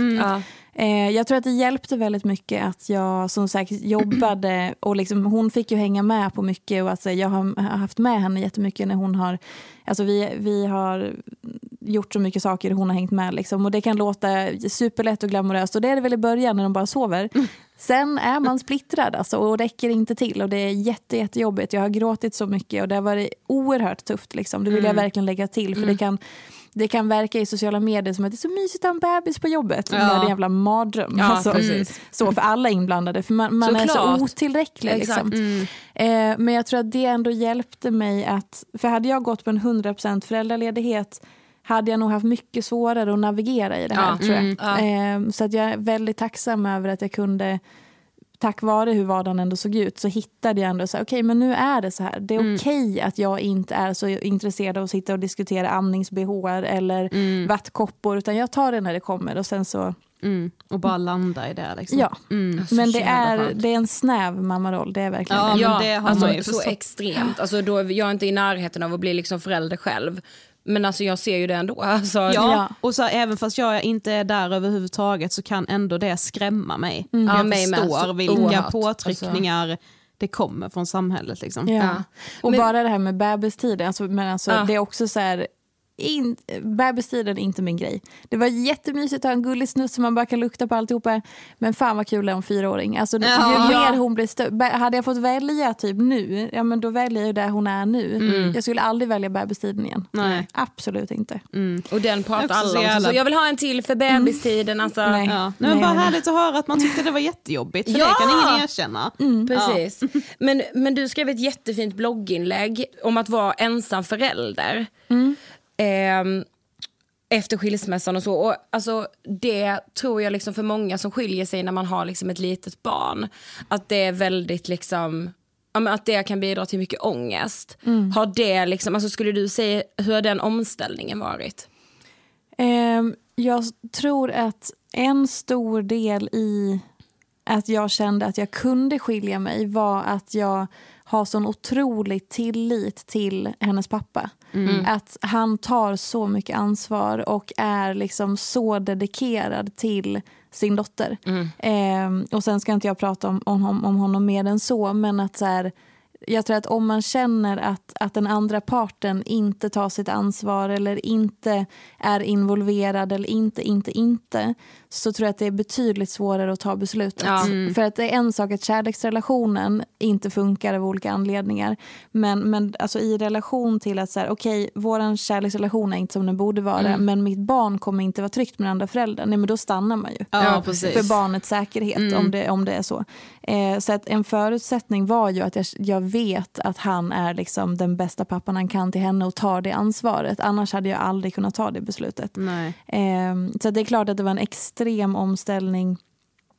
Jag tror att det hjälpte väldigt mycket att jag som sagt jobbade och liksom, hon fick ju hänga med på mycket och att jag har haft med henne jättemycket när hon har, alltså vi har gjort så mycket saker hon har hängt med liksom, och det kan låta superlätt och glamoröst och det är det väl i början när de bara sover. Sen är man splittrad alltså, och räcker inte till och det är jättejobbigt. Jag har gråtit så mycket och det har varit oerhört tufft liksom. Det vill jag verkligen lägga till för det kan verka i sociala medier som att det är så mysigt att ha en bebis på jobbet. Ja. Det är en jävla mardröm. Ja, alltså, så för alla inblandade. För man är så otillräcklig. Liksom. Men jag tror att det ändå hjälpte mig att... För hade jag gått på en 100% föräldraledighet hade jag nog haft mycket svårare att navigera i det här, tror jag. Så att jag är väldigt tacksam över att jag kunde... Tack vare hur vardagen ändå såg ut så hittade jag ändå så här, okej, men nu är det så här. Det är okej att jag inte är så intresserad av att sitta och diskutera amningsbehår eller vattkoppor, utan jag tar det när det kommer och sen så... Och bara landa i det liksom. Ja, men det är en snäv mammaroll, det är verkligen det. Ja, det har man ju så extremt. Alltså då, jag är inte i närheten av att bli liksom förälder själv. Men alltså jag ser ju det ändå. Alltså, och så även fast jag inte är där överhuvudtaget så kan ändå det skrämma mig. Jag förstår vilka påtryckningar det kommer från samhället. Liksom. Ja. Och bara det här med bebistiden, det är också så här... bebistiden är inte min grej. Det var jättemysigt att ha en gullig snutt som man bara kan lukta på alltihopa. Men fan vad kul är om 4-åring. Alltså, ju mer hon blir hade jag fått välja typ nu, ja men då väljer jag där hon är nu. Jag skulle aldrig välja bebistiden igen. Nej. Absolut inte. Och den pratar alla om. Så jag vill ha en till för bebistiden. Alltså. Nej, men bara härligt att höra att man tyckte det var jättejobbigt. För det kan ingen erkänna. Precis. Men du skrev ett jättefint blogginlägg om att vara ensam förälder. Efter skilsmässan och så. Och alltså, det tror jag liksom för många som skiljer sig när man har liksom ett litet barn, att det är väldigt liksom, att det kan bidra till mycket ångest. Har det liksom, alltså skulle du säga, hur har den omställningen varit? Jag tror att en stor del i att jag kände att jag kunde skilja mig var att jag har sån otrolig tillit till hennes pappa. Att han tar så mycket ansvar och är liksom så dedikerad till sin dotter. Och sen ska inte jag prata om honom mer än så, men att så här, jag tror att om man känner att den andra parten inte tar sitt ansvar eller inte är involverad eller inte, så tror jag att det är betydligt svårare att ta beslutet. För att det är en sak att kärleksrelationen inte funkar av olika anledningar, men alltså i relation till att så här, okej, våran kärleksrelation är inte som den borde vara, men mitt barn kommer inte vara tryggt med den andra föräldern. Nej, men då stannar man ju. För barnets säkerhet, om det är så. Så att en förutsättning var ju att jag vet att han är liksom den bästa pappan han kan till henne och tar det ansvaret. Annars hade jag aldrig kunnat ta det beslutet. Så det är klart att det var en extrem omställning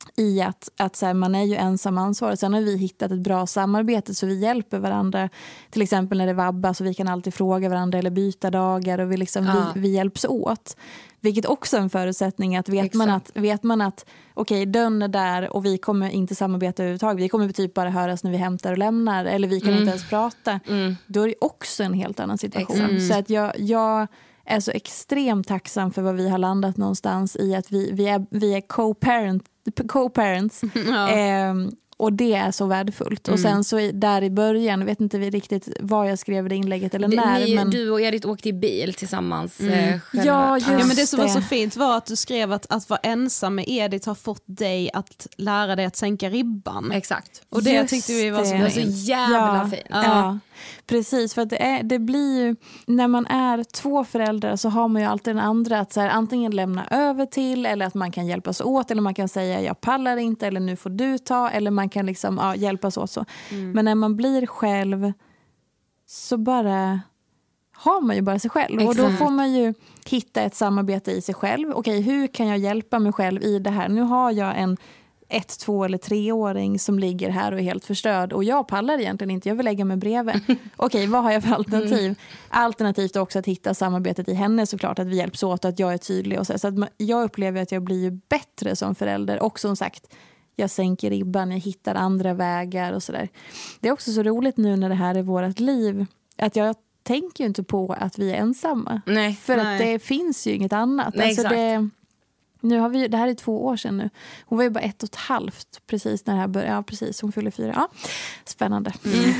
i att så här, man är ju ensam ansvarig. Sen har vi hittat ett bra samarbete så vi hjälper varandra. Till exempel när det vabbas så vi kan alltid fråga varandra eller byta dagar och vi hjälps åt. Vilket också är en förutsättning att vet man att okej, dörren är där och vi kommer inte samarbeta överhuvudtaget. Vi kommer typ bara höras när vi hämtar och lämnar eller vi kan inte ens prata. Då är det också en helt annan situation. Så att jag är så extremt tacksam för vad vi har landat någonstans i att vi är co-parents. Och det är så värdefullt. Och sen så där i början, jag vet inte riktigt vad jag skrev det inlägget eller när. Men... Du och Edith åkte i bil tillsammans. Ja, men det som var så fint var att du skrev att vara ensam med Edith har fått dig att lära dig att sänka ribban. Exakt. Och det tyckte vi var så jävla fint. Ja. Precis, för att det blir ju, när man är 2 föräldrar så har man ju alltid den andra att så här, antingen lämna över till eller att man kan hjälpas åt eller man kan säga jag pallar inte eller nu får du ta eller man kan liksom hjälpas åt så. Men när man blir själv så bara har man ju bara sig själv. Exakt. Och då får man ju hitta ett samarbete i sig själv. Okej, hur kan jag hjälpa mig själv i det här? Nu har jag en 1, 2 eller 3-åring som ligger här och är helt förstörd och jag pallar egentligen inte, jag vill lägga mig bredvid. Okej, vad har jag för alternativ? Alternativt också att hitta samarbetet i henne såklart, att vi hjälps åt, att jag är tydlig och så att jag upplever att jag blir ju bättre som förälder och som sagt, jag sänker ribban, jag hittar andra vägar och sådär. Det är också så roligt nu när det här är vårt liv att jag tänker ju inte på att vi är ensamma. Nej. För att det finns ju inget annat. Nej, alltså exakt. Nu har det här är 2 år sedan nu. Hon var ju bara 1,5 precis när det här började. Ja, precis. Hon fyller 4. Ja, spännande.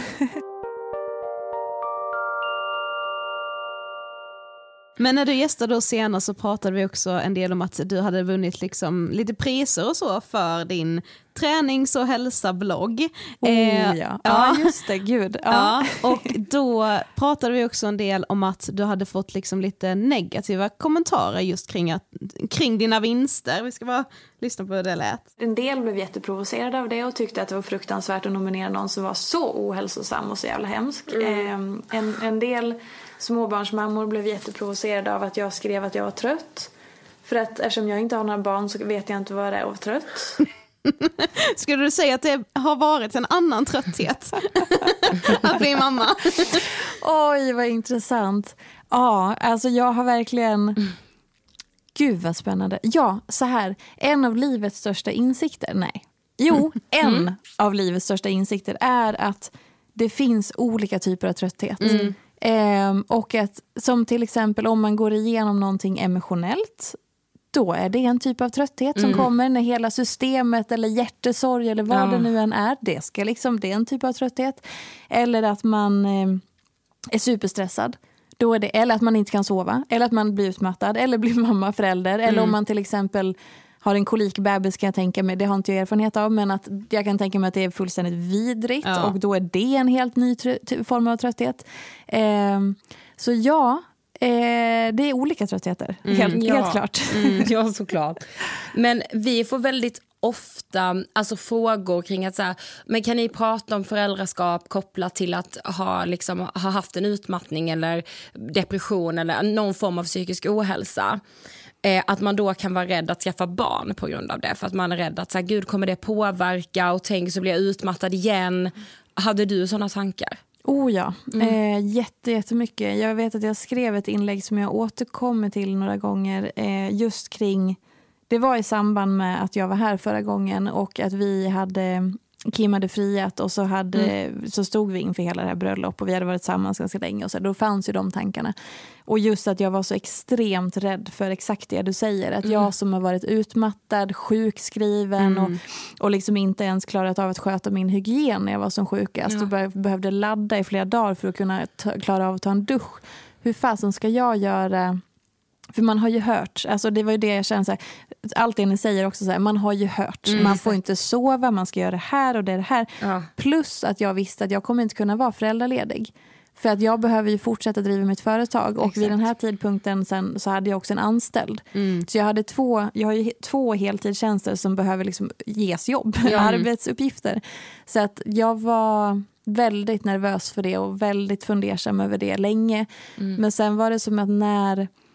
Men när du gästade oss senare så pratade vi också en del om att du hade vunnit liksom lite priser och så för din tränings- och hälsa-blogg. Ja, just det, gud. Ja, och då pratade vi också en del om att du hade fått liksom lite negativa kommentarer just kring dina vinster. Vi ska bara lyssna på hur det lät. En del blev jätteprovocerade av det och tyckte att det var fruktansvärt att nominera någon som var så ohälsosam och så jävla hemsk. En del småbarnsmammor blev jätteprovocerade av att jag skrev att jag var trött. För att eftersom jag inte har några barn så vet jag inte vad det är att vara trött. Skulle du säga att det har varit en annan trötthet att bli mamma? Oj, vad intressant. Ja, alltså jag har verkligen... Gud vad spännande. Ja, så här. En av livets största insikter, nej. Jo, en av livets största insikter är att det finns olika typer av trötthet. Och att som till exempel om man går igenom någonting emotionellt, då är det en typ av trötthet som kommer när hela systemet eller hjärtesorg eller vad det nu än är, det är en typ av trötthet. Eller att man är superstressad, då är det, eller att man inte kan sova, eller att man blir utmattad, eller blir mamma, förälder, eller om man till exempel har en kolikbebis kan jag tänka mig, det har inte jag erfarenhet av, men att jag kan tänka mig att det är fullständigt vidrigt och då är det en helt ny form av trötthet. Så ja, det är olika tröttheter, helt klart. Ja, såklart. Men vi får väldigt ofta alltså frågor kring att så här, men kan ni prata om föräldraskap kopplat till att ha haft en utmattning eller depression eller någon form av psykisk ohälsa? Att man då kan vara rädd att skaffa barn på grund av det. För att man är rädd att så här, gud kommer det påverka och tänk så blir jag utmattad igen. Hade du sådana tankar? Oh ja, jättemycket. Jag vet att jag skrev ett inlägg som jag återkommer till några gånger just kring, det var i samband med att jag var här förra gången och att Kim hade friat och så stod vi inför hela det här bröllop och vi hade varit tillsammans ganska länge och så då fanns ju de tankarna. Och just att jag var så extremt rädd för exakt det du säger, att jag som har varit utmattad, sjukskriven och liksom inte ens klarat av att sköta min hygien när jag var som sjukast och behövde ladda i flera dagar för att kunna klara av att ta en dusch. Hur fasen ska jag göra? För man har ju hört, alltså det var ju det jag kände så här, allt det ni säger också så här, man har ju hört, man får inte sova, man ska göra det här och det här. Plus att jag visste att jag kommer inte kunna vara föräldraledig. För att jag behöver ju fortsätta driva mitt företag och vid den här tidpunkten sen så hade jag också en anställd. Så jag har ju 2 heltidstjänster som behöver liksom ges jobb, arbetsuppgifter. Så att jag var väldigt nervös för det och väldigt fundersam över det länge. Men sen var det som att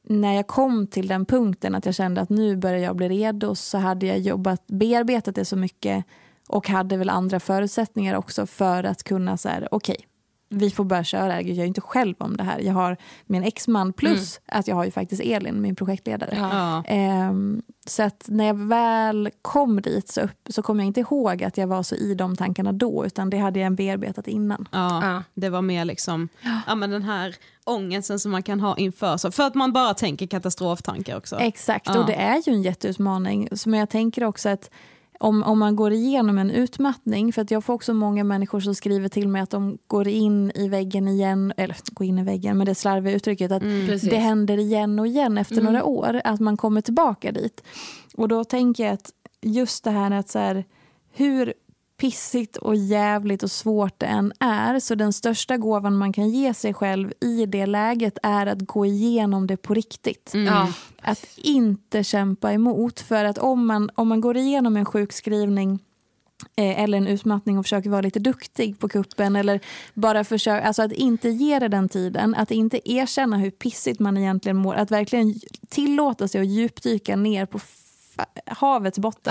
när jag kom till den punkten att jag kände att nu börjar jag bli redo, så hade jag bearbetat det så mycket och hade väl andra förutsättningar också för att kunna så här, okej, vi får börja köra. Jag är inte själv om det här. Jag har min exman plus att jag har ju faktiskt Elin, min projektledare. Ja. Så att när jag väl kom dit så kom jag inte ihåg att jag var så i de tankarna då, utan det hade jag bearbetat innan. Ja, det var mer liksom men den här ångesten som man kan ha inför sig. För att man bara tänker katastroftankar också. Exakt, och det är ju en jätteutmaning. Men jag tänker också att om man går igenom en utmattning, för att jag får också många människor som skriver till mig att de går in i väggen igen, eller går in i väggen, men det slarviga uttrycket att det händer igen och igen efter några år, att man kommer tillbaka dit. Och då tänker jag att just det här att så här, hur pissigt och jävligt och svårt det än är, så den största gåvan man kan ge sig själv i det läget är att gå igenom det på riktigt. Att inte kämpa emot, för att om man går igenom en sjukskrivning eller en utmattning och försöker vara lite duktig på kuppen, eller bara försöka, alltså att inte ge det den tiden, att inte erkänna hur pissigt man egentligen mår, att verkligen tillåta sig att djupdyka ner på havets botten,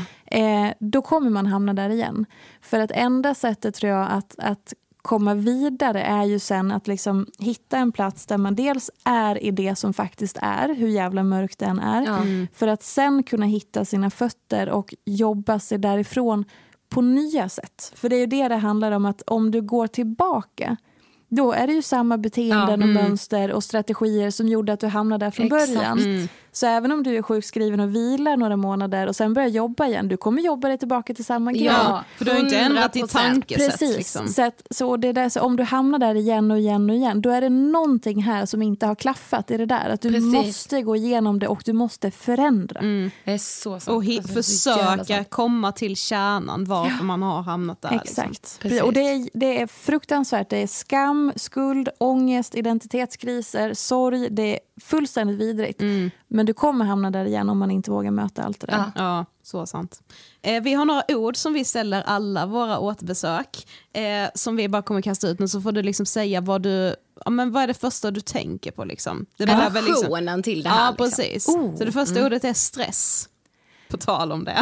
då kommer man hamna där igen. För att enda sättet tror jag att komma vidare är ju sen att liksom hitta en plats där man dels är i det som faktiskt är, hur jävla mörkt den är, för att sen kunna hitta sina fötter och jobba sig därifrån på nya sätt. För det är ju det handlar om, att om du går tillbaka, då är det ju samma beteenden och mönster och strategier som gjorde att du hamnade där från början. Så även om du är sjukskriven och vilar några månader och sen börjar jobba igen, du kommer jobba dig tillbaka till samma grej. Ja, för du har inte ändrat ditt tankesätt. Precis. Liksom. Så det där, så om du hamnar där igen och igen och igen, då är det någonting här som inte har klaffat i det där. Att du måste gå igenom det och du måste förändra. Det är så sant. Och försöka komma till kärnan varför man har hamnat där. Exakt. Liksom. Och det är fruktansvärt. Det är skam, skuld, ångest, identitetskriser, sorg. Det är fullständigt vidrigt. Men du kommer hamna där igen om man inte vågar möta allt det där. Ja, så sant. Vi har några ord som vi ställer alla våra återbesök, som vi bara kommer kasta ut nu, så får du liksom säga vad är det första du tänker på liksom. Det behöver relationen till det här. Ja, precis. Så det första ordet är stress. På tal om det.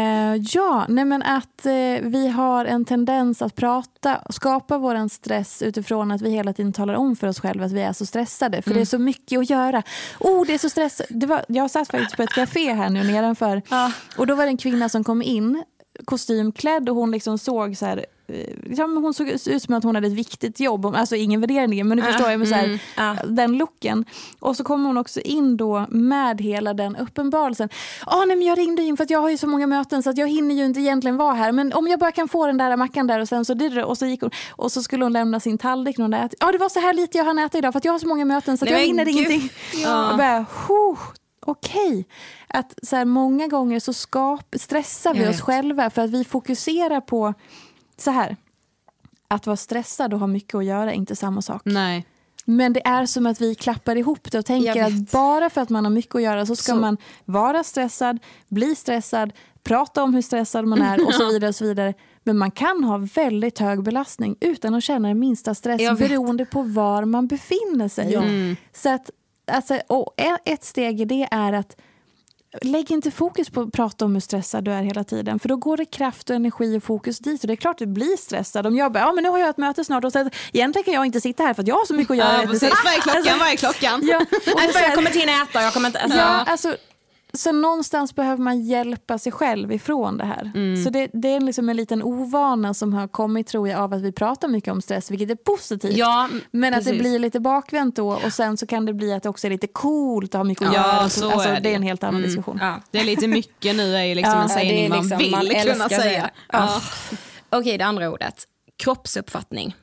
Att vi har en tendens att skapa våran stress utifrån att vi hela tiden talar om för oss själva att vi är så stressade. För det är så mycket att göra. Det är så stressigt. Jag satt faktiskt på ett café här nu nedanför. Och då var det en kvinna som kom in, kostymklädd, och hon liksom såg så här, hon såg ut som att hon hade ett viktigt jobb, alltså ingen värdering, men du förstår jag med så här, den looken. Och så kommer hon också in då med hela den uppenbarelsen. Men jag ringde in för att jag har ju så många möten så att jag hinner ju inte egentligen vara här, men om jag bara kan få den där mackan där, och sen så gick hon, och så skulle hon lämna sin tallrik, och det var så här lite jag hann äta idag för att jag har så många möten så att jag hinner ingenting. Och bara, okej. Att så här, många gånger så stressar vi oss själva för att vi fokuserar på så här, att vara stressad och ha mycket att göra är inte samma sak. Nej. Men det är som att vi klappar ihop det och tänker att bara för att man har mycket att göra så ska man vara stressad, bli stressad, prata om hur stressad man är och så vidare och så vidare. Men man kan ha väldigt hög belastning utan att känna den minsta stress beroende på var man befinner sig. Så att, alltså, och ett steg i det är att lägg inte fokus på att prata om hur stressad du är hela tiden. För då går det kraft och energi och fokus dit. Och det är klart att du blir stressad. Om jag bara, men nu har jag ett möte snart. Och så, egentligen kan jag inte sitta här för att jag har så mycket att göra. Ja, precis. Vad är klockan? Jag kommer till att äta. Jag kommer inte... Så någonstans behöver man hjälpa sig själv ifrån det här. Så det är liksom en liten ovana som har kommit, tror jag, av att vi pratar mycket om stress, vilket är positivt. Men att det blir lite bakvänt då, och sen så kan det bli att det också är lite coolt att ha mycket att göra. Så är det är en helt annan diskussion. Det är lite mycket nu, är ju liksom en sägning man vill kunna säga. Okej, det andra ordet. Kroppsuppfattning.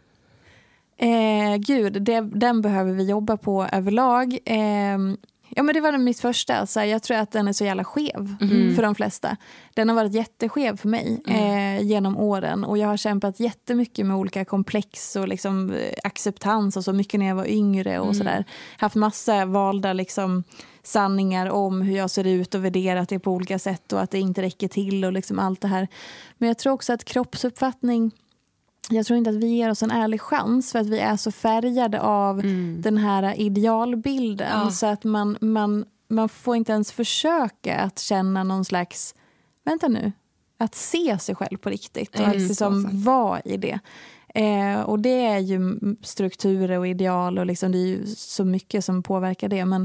Den behöver vi jobba på överlag. Ja, men det var mitt första. Så jag tror att den är så jävla skev för de flesta. Den har varit jätteskev för mig genom åren. Och jag har kämpat jättemycket med olika komplex och liksom, acceptans och så mycket när jag var yngre och sådär. Haft massa valda liksom, sanningar om hur jag ser ut och värderat det på olika sätt och att det inte räcker till och liksom allt det här. Men jag tror också att kroppsuppfattning jag tror inte att vi ger oss en ärlig chans för att vi är så färgade av den här idealbilden. Så att man får inte ens försöka att känna någon slags, vänta nu, att se sig själv på riktigt och att liksom vara i det. Och det är ju strukturer och ideal och liksom det är ju så mycket som påverkar det, men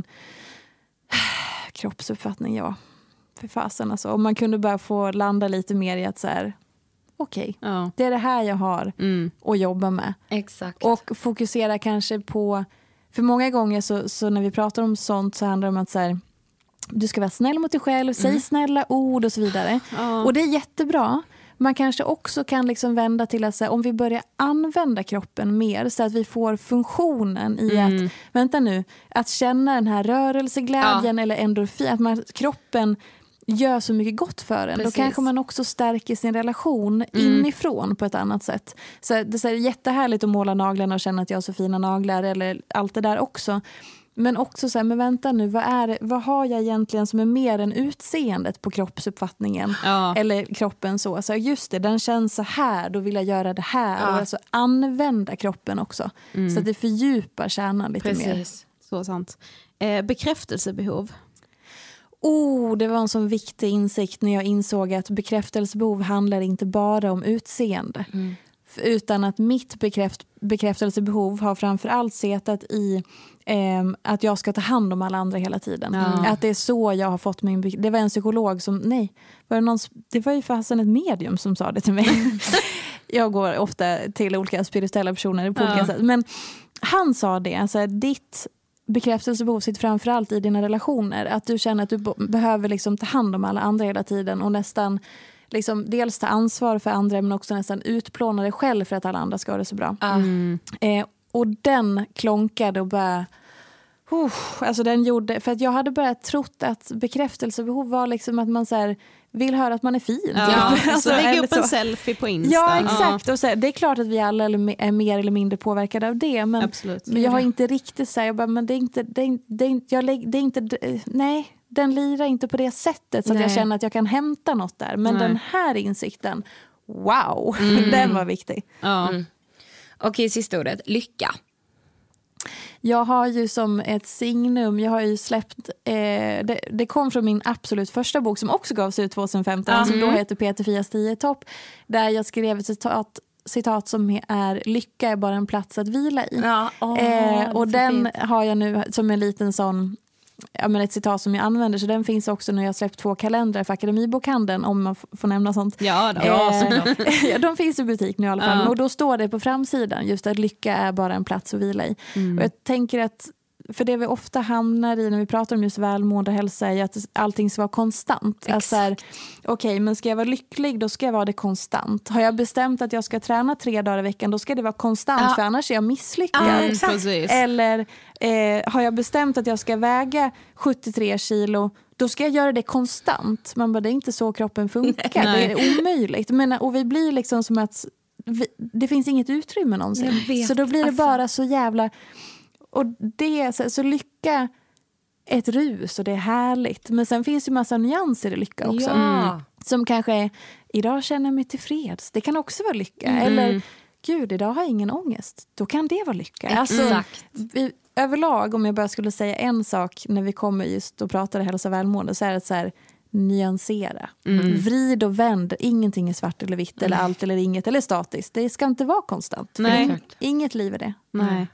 kroppsuppfattning, för fasen alltså. Om man kunde bara få landa lite mer i att så här, okej, det är det här jag har att jobba med. Exakt. Och fokusera kanske på, för många gånger så när vi pratar om sånt så handlar det om att så här, du ska vara snäll mot dig själv, säg snälla ord och så vidare. Och det är jättebra. Man kanske också kan liksom vända till att säga, om vi börjar använda kroppen mer så att vi får funktionen i att, vänta nu, att känna den här rörelseglädjen eller endorfin, att kroppen gör så mycket gott för en. Då kanske man också stärker sin relation inifrån på ett annat sätt. Så det är jättehärligt att måla naglarna och känna att jag har så fina naglar eller allt det där också. Men också så här, men vänta nu, vad har jag egentligen som är mer än utseendet på kroppsuppfattningen? Eller kroppen så just det, den känns så här, då vill jag göra det här. Och alltså använda kroppen också. Så att det fördjupar kärnan lite mer. Så sant. Bekräftelsebehov. Det var en sån viktig insikt när jag insåg att bekräftelsebehov handlar inte bara om utseende. Utan att mitt bekräftelsebehov har framförallt setat i att jag ska ta hand om alla andra hela tiden. Att det är så jag har fått det var en psykolog som, det var ju fasen ett medium som sa det till mig. Jag går ofta till olika spirituella personer på olika sätt. Men han sa det, alltså ditt bekräftelsebehov sitter framförallt i dina relationer. Att du känner att du behöver liksom ta hand om alla andra hela tiden och nästan liksom dels ta ansvar för andra men också nästan utplåna dig själv för att alla andra ska ha det så bra. Och den klonkade och bara alltså den gjorde, för att jag hade börjat trott att bekräftelsebehov var liksom att man så här vill höra att man är fin. Alltså lägga upp en selfie på Insta. Ja, exakt. Och så här, det är klart att vi alla är mer eller mindre påverkade av det. Men jag har inte riktigt så här, jag bara, men det är inte, nej, den lirar inte på det sättet så att jag känner att jag kan hämta något där. Men den här insikten, wow, den var viktig. Okej, sista ordet, lycka. Jag har ju som ett signum, jag har ju släppt, det kom från min absolut första bok som också gavs ut 2015, som då heter Peter Fias 10 topp, där jag skrev ett citat som är lycka är bara en plats att vila i. Och den fint. Har jag nu som en liten sån, ett citat som jag använder, så den finns också när jag släppt 2 kalendrar för Akademibokhandeln, om man får nämna sånt. De finns i butik nu i alla fall. Och då står det på framsidan just att lycka är bara en plats att vila i. Och jag tänker att, för det vi ofta hamnar i när vi pratar om just välmående och hälsa är att allting ska vara konstant. Alltså, okej, men ska jag vara lycklig, då ska jag vara det konstant. Har jag bestämt att jag ska träna 3 dagar i veckan, då ska det vara konstant, för annars är jag misslyckad. Eller har jag bestämt att jag ska väga 73 kilo, då ska jag göra det konstant. Man bara, det är inte så kroppen funkar. Det är omöjligt. Och vi blir liksom som att det finns inget utrymme någonsin. Så då blir det bara så jävla... Och det är så lycka ett rus och det är härligt. Men sen finns ju massa nyanser i lycka också. Som kanske är, idag känner jag mig tillfreds. Det kan också vara lycka. Eller, gud, idag har jag ingen ångest. Då kan det vara lycka. Alltså, överlag, om jag bara skulle säga en sak när vi kommer just och pratar hälsa och välmående, så är det så här, nyansera. Vrid och vänd. Ingenting är svart eller vitt eller allt eller inget eller statiskt. Det ska inte vara konstant. Inget liv är det. Nej.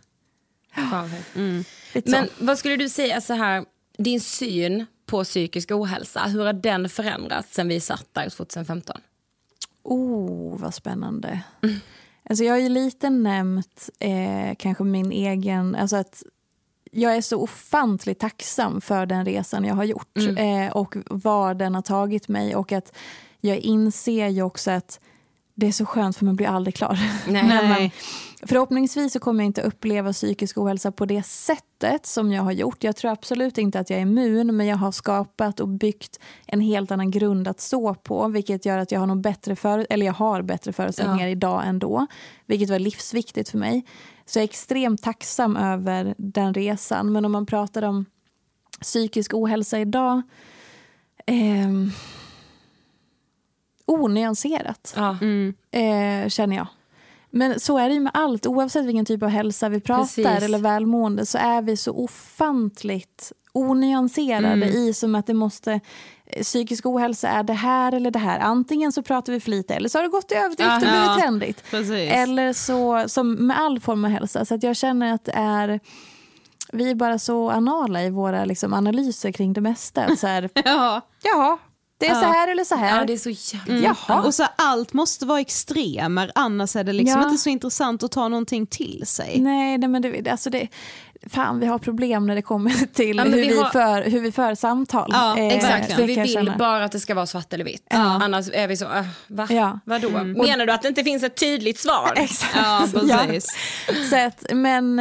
Men vad skulle du säga så här, din syn på psykisk ohälsa, hur har den förändrats sen vi satt där 2015? Vad spännande. Alltså jag har ju lite nämnt kanske min egen, alltså att jag är så ofantligt tacksam för den resan jag har gjort och var den har tagit mig, och att jag inser ju också att det är så skönt, för man blir aldrig klar. Förhoppningsvis så kommer jag inte uppleva psykisk ohälsa på det sättet som jag har gjort. Jag tror absolut inte att jag är immun, men jag har skapat och byggt en helt annan grund att stå på, vilket gör att jag har nog jag har bättre förutsättningar idag än då, vilket var livsviktigt för mig. Så jag är extremt tacksam över den resan. Men om man pratar om psykisk ohälsa idag, onyanserat känner jag. Men så är det ju med allt, oavsett vilken typ av hälsa vi pratar eller välmående, så är vi så ofantligt onyanserade i som att det måste, psykisk ohälsa är det här eller det här. Antingen så pratar vi för lite eller så har det gått i överdrift och blivit trendigt. Precis. Eller så, som med all form av hälsa. Så att jag känner att vi är bara så anala i våra liksom, analyser kring det mesta. Så här, jaha. Det är så här eller så här. Ja, det är så jävla... Och så allt måste vara extremer, annars är det liksom inte så intressant att ta någonting till sig. Nej men fan, vi har problem när det kommer till hur vi för samtal. Ja, exakt. För vi vill bara att det ska vara svart eller vitt. Annars är vi så, va? Ja. Vadå? Menar du att det inte finns ett tydligt svar? Exakt. Ja, precis. Så att, men...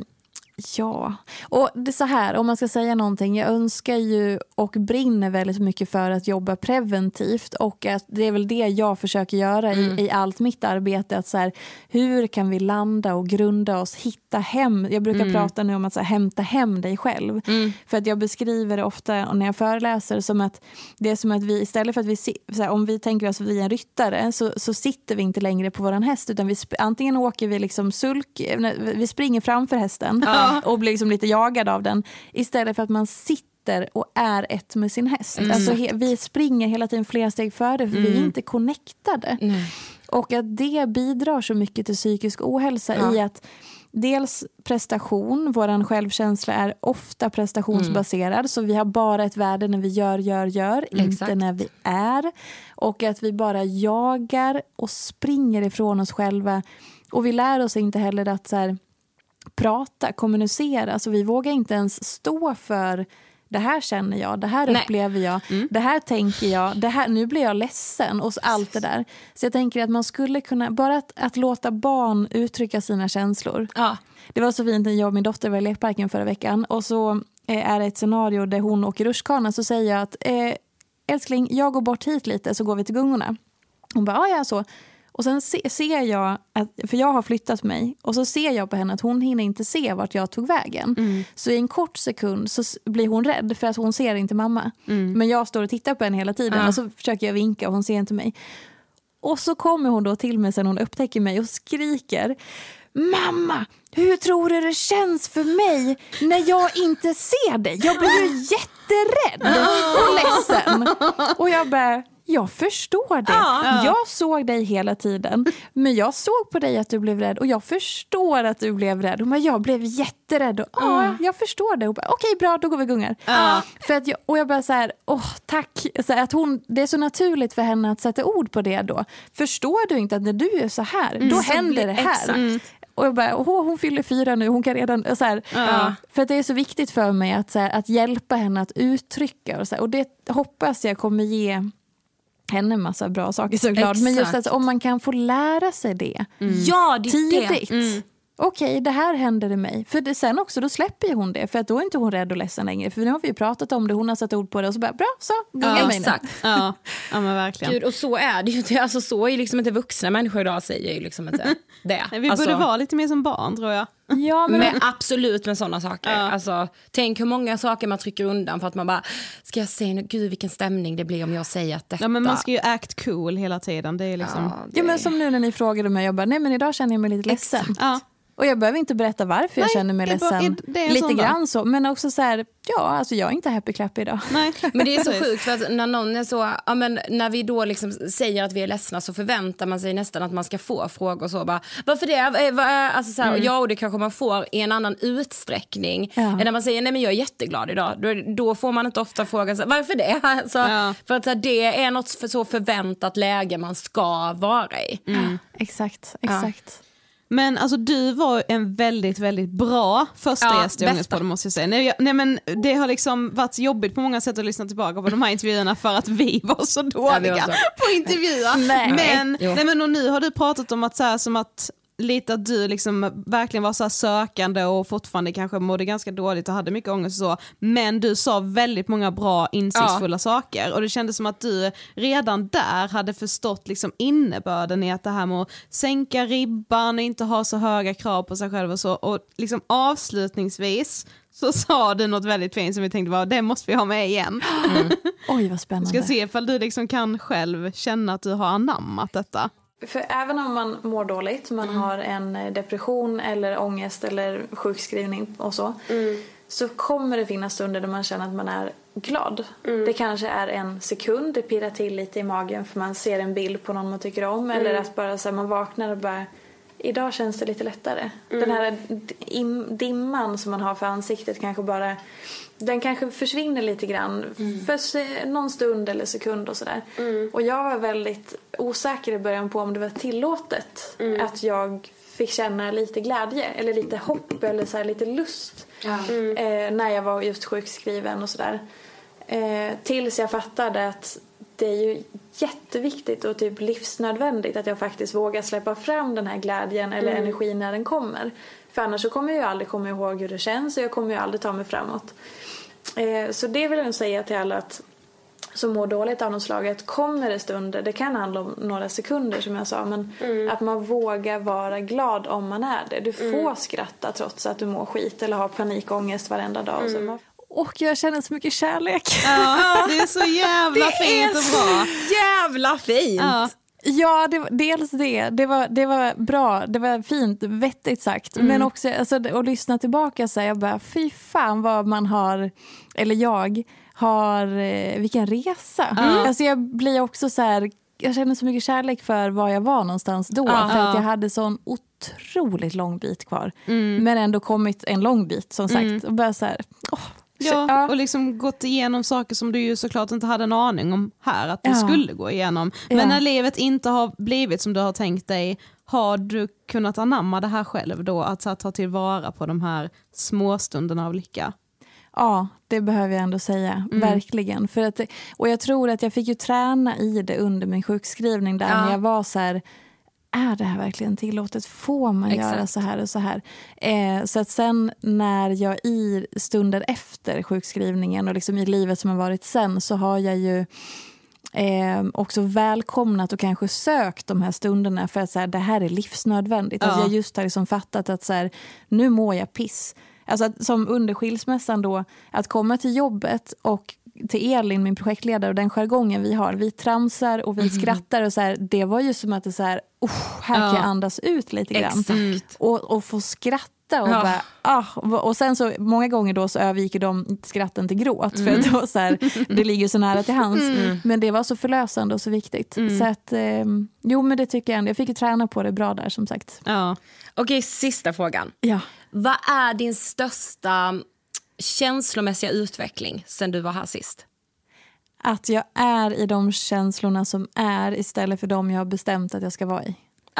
Ja, och det är så här, om man ska säga någonting, jag önskar ju och brinner väldigt mycket för att jobba preventivt, och att det är väl det jag försöker göra i allt mitt arbete, att så här, hur kan vi landa och grunda oss, hitta hem. Jag brukar prata nu om att så här, hämta hem dig själv, för att jag beskriver det ofta när jag föreläser som att det är som att vi, istället för att vi så här, om vi tänker oss att vi är en ryttare, så sitter vi inte längre på våran häst, utan antingen åker vi liksom vi springer framför hästen och blir liksom lite jagad av den, istället för att man sitter och är ett med sin häst. Alltså vi springer hela tiden flera steg före, för vi är inte connectade. Och att det bidrar så mycket till psykisk ohälsa i att dels prestation, våran självkänsla är ofta prestationsbaserad, så vi har bara ett värde när vi gör, inte när vi är. Och att vi bara jagar och springer ifrån oss själva, och vi lär oss inte heller att så här, prata, kommunicera, så vi vågar inte ens stå för det här känner jag, det här upplever jag, det här tänker jag, det här, nu blir jag ledsen och allt det där. Så jag tänker att man skulle kunna, bara att låta barn uttrycka sina känslor. Ja. Det var så fint när jag och min dotter var i lekparken förra veckan, och så är det ett scenario där hon åker rutschkana, så säger jag att älskling, jag går bort hit lite så går vi till gungorna. Hon bara, ja så. Och sen ser jag, för jag har flyttat mig, och så ser jag på henne att hon hinner inte se vart jag tog vägen. Så i en kort sekund så blir hon rädd för att hon ser inte mamma. Men jag står och tittar på henne hela tiden och så försöker jag vinka och hon ser inte mig. Och så kommer hon då till mig sen hon upptäcker mig och skriker: mamma, hur tror du det känns för mig när jag inte ser dig? Jag blir ju jätterädd och ledsen. Och jag bara... Jag förstår det. Jag såg dig hela tiden. Men jag såg på dig att du blev rädd. Och jag förstår att du blev rädd. Men jag blev jätterädd. Och jag förstår det. Okej, bra, då går vi gungar. För att jag bara så här, tack. Så här, att det är så naturligt för henne att sätta ord på det då. Förstår du inte att när du är så här, då händer det här. Och jag bara, hon fyller 4 nu, hon kan redan så här, för att det är så viktigt för mig att, så här, att hjälpa henne att uttrycka. Och, så här, och det hoppas jag kommer ge henne en massa bra saker såklart. Men just att om man kan få lära sig det tidigt. Okej, det här händer i mig. För sen också, då släpper hon det. För att då är inte hon rädd och ledsen längre. För nu har vi ju pratat om det, hon har satt ord på det. Och så bara, bra, så exakt. Ja, men verkligen. Gud, och så är det ju. Alltså, så är liksom inte vuxna människor idag säger ju liksom inte det. Vi borde vara lite mer som barn, tror jag. Ja, men absolut med sådana saker. Alltså, tänk hur många saker man trycker undan för att man bara, ska jag säga nu, gud vilken stämning det blir om jag säger att detta... Ja, men man ska ju act cool hela tiden. Det är liksom... Ja, men som nu när ni frågade mig, jag bara, nej men idag känner jag mig lite ledsen. Och jag behöver inte berätta varför jag känner mig ledsen. Lite grann så. Men också så här, alltså jag är inte happy clap idag. Nej. Men det är så sjukt för att när någon är så, när vi då liksom säger att vi är ledsna så förväntar man sig nästan att man ska få frågor och så bara, varför det? Alltså så här, och det kanske man får i en annan utsträckning. Än när man säger, nej men jag är jätteglad idag. Då får man inte ofta frågan, så, varför det? Alltså, för att så här, det är något så förväntat läge man ska vara i. Exakt. Men alltså du var en väldigt, väldigt bra första gäst i Ångestpodden, måste jag säga. Nej, men det har liksom varit jobbigt på många sätt att lyssna tillbaka på de här intervjuerna för att vi var så dåliga på intervjuer. Men och nu har du pratat om att så här, som att lite att du liksom verkligen var så här sökande och fortfarande kanske mådde ganska dåligt och hade mycket ångest och så, men du sa väldigt många bra insiktsfulla saker, och det kändes som att du redan där hade förstått liksom innebörden i att det här med att sänka ribban och inte ha så höga krav på sig själv och så, och liksom avslutningsvis så sa du något väldigt fint som vi tänkte, det måste vi ha med igen. Oj, vad spännande. Ska se ifall du liksom kan själv känna att du har anammat detta. För även om man mår dåligt, man har en depression eller ångest eller sjukskrivning och så kommer det finnas stunder där man känner att man är glad. Det kanske är en sekund, det pirrar till lite i magen för man ser en bild på någon man tycker om. Eller att bara så här, man vaknar och bara, idag känns det lite lättare. Den här dimman som man har för ansiktet kanske bara, den kanske försvinner lite grann för någon stund eller sekund och sådär. Och jag var väldigt osäker i början på om det var tillåtet att jag fick känna lite glädje eller lite hopp eller så här, lite lust när jag var just sjukskriven och sådär. Tills jag fattade att det är ju jätteviktigt och typ livsnödvändigt att jag faktiskt vågar släppa fram den här glädjen eller energin när den kommer. För annars så kommer jag ju aldrig komma ihåg hur det känns och jag kommer ju aldrig ta mig framåt. Så det vill jag säga till alla att som mår dåligt av något slag, att kommer det stunder, det kan handla om några sekunder som jag sa, men att man vågar vara glad om man är det. Du får skratta trots att du mår skit eller har panikångest varenda dag. Och jag känner så mycket kärlek. Ja, det är så jävla fint och bra. Jävla fint. Ja, dels det. Det var bra, det var fint, vettigt sagt. Men också alltså, att lyssna tillbaka så här, jag bara, fy fan vad man har, eller jag har, vilken resa. Alltså jag blir också så här, jag känner så mycket kärlek för var jag var någonstans då. För att jag hade sån otroligt lång bit kvar. Men ändå kommit en lång bit som sagt. Och bara så här, Ja, och liksom gått igenom saker som du ju såklart inte hade en aning om här att du skulle gå igenom. Men när livet inte har blivit som du har tänkt dig, har du kunnat anamma det här själv då? Att ta tillvara på de här små stunderna av lycka? Ja, det behöver jag ändå säga. Verkligen. För att, och jag tror att jag fick ju träna i det under min sjukskrivning där när jag var så här, är det här verkligen tillåtet? Får man göra så här och så här? Så att sen när jag i stunder efter sjukskrivningen och liksom i livet som har varit sen, så har jag ju också välkomnat och kanske sökt de här stunderna för att så här, det här är livsnödvändigt. Att jag just har liksom fattat att så här, nu mår jag piss. Alltså att, som under skilsmässan då, att komma till jobbet och till Elin, min projektledare, och den jargongen vi har, vi tramsar och vi skrattar och så här, det var ju som att det så här, här kan jag andas ut lite grann. Och få skratta och bara, och sen så många gånger då så övergick de skratten till gråt för att då så här, det ligger så nära till hands. Men det var så förlösande och så viktigt. Så att, jo men det tycker jag ändå, jag fick ju träna på det bra där som sagt. Okej, sista frågan. Vad är din största känslomässiga utveckling sen du var här sist? Att jag är i de känslorna som är istället för de jag har bestämt att jag ska vara i.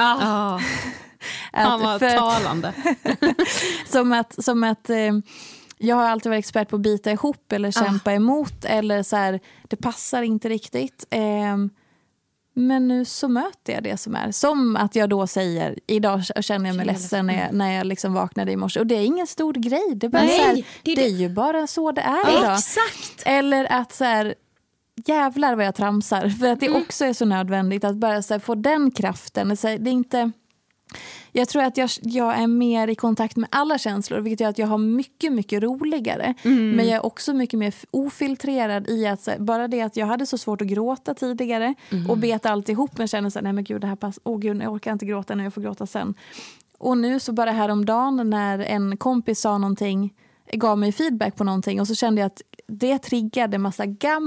Han var talande. som att jag har alltid varit expert på att bita ihop eller kämpa emot eller så här, det passar inte riktigt. Men nu så möter jag det som är. Som att jag då säger, idag känner jag mig ledsen när jag liksom vaknade i morse. Och det är ingen stor grej. Det är, bara så här, det är ju bara så det är idag. Exakt. Eller att så här, jävlar vad jag tramsar. För att det också är så nödvändigt att bara så här, få den kraften. Så här, det är inte... Jag tror att jag är mer i kontakt med alla känslor, vilket gör att jag har mycket, mycket roligare. Men jag är också mycket mer ofiltrerad i att bara det att jag hade så svårt att gråta tidigare och bet alltihop, men känner så här, nej men gud, det här passar, gud, jag orkar inte gråta nu, jag får gråta sen. Och nu så bara häromdagen när en kompis sa någonting, gav mig feedback på någonting och så kände jag att det triggade massa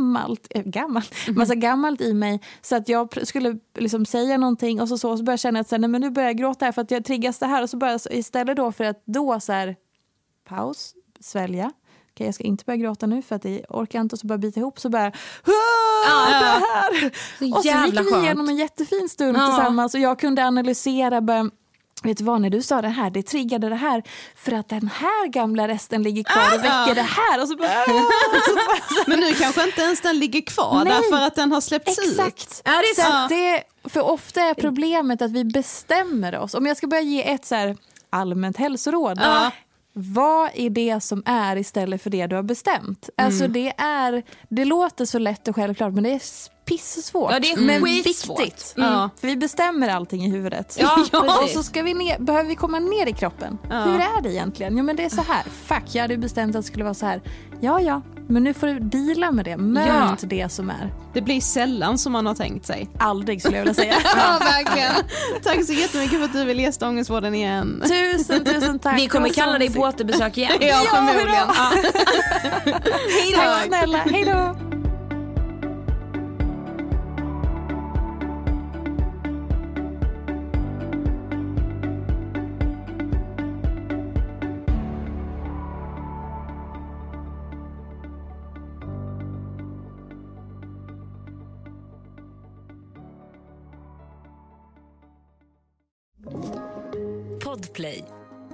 gammalt i mig, så att jag skulle liksom säga någonting och så började jag känna att nej, men nu börjar jag gråta här för att jag triggas det här, och så börjar jag istället då för att då så här, paus, svälja. Okej, jag ska inte börja gråta nu för att jag orkar inte, och så börjar bita ihop, så börjar det här. Och så gick vi igenom en jättefin stund tillsammans och jag kunde analysera, vet du vad, när du sa det här, det triggade det här för att den här gamla resten ligger kvar och väcker det här. Och så bara, men nu kanske inte ens den ligger kvar därför att den har släppts ut. Exakt. För ofta är problemet att vi bestämmer oss. Om jag ska börja ge ett så här allmänt hälsoråd. Vad är det som är istället för det du har bestämt? Alltså det låter så lätt och självklart, men det är pissvårt. Ja, det är skitsvårt. För vi bestämmer allting i huvudet. Och så ska behöver vi komma ner i kroppen. Hur är det egentligen? Jo, men det är så här. Fuck, jag hade bestämt att det skulle vara så här. Ja, Men nu får du deala med det. Möt det som är. Det blir sällan som man har tänkt sig. Aldrig skulle jag vilja säga. Ja, verkligen. Tack så jättemycket för att du vill gästa Ångestpodden igen. Tusen tack. Vi kommer kalla dig på återbesök igen. Ja, förmodligen. Hej då. Tack snälla. Hej då. Podplay.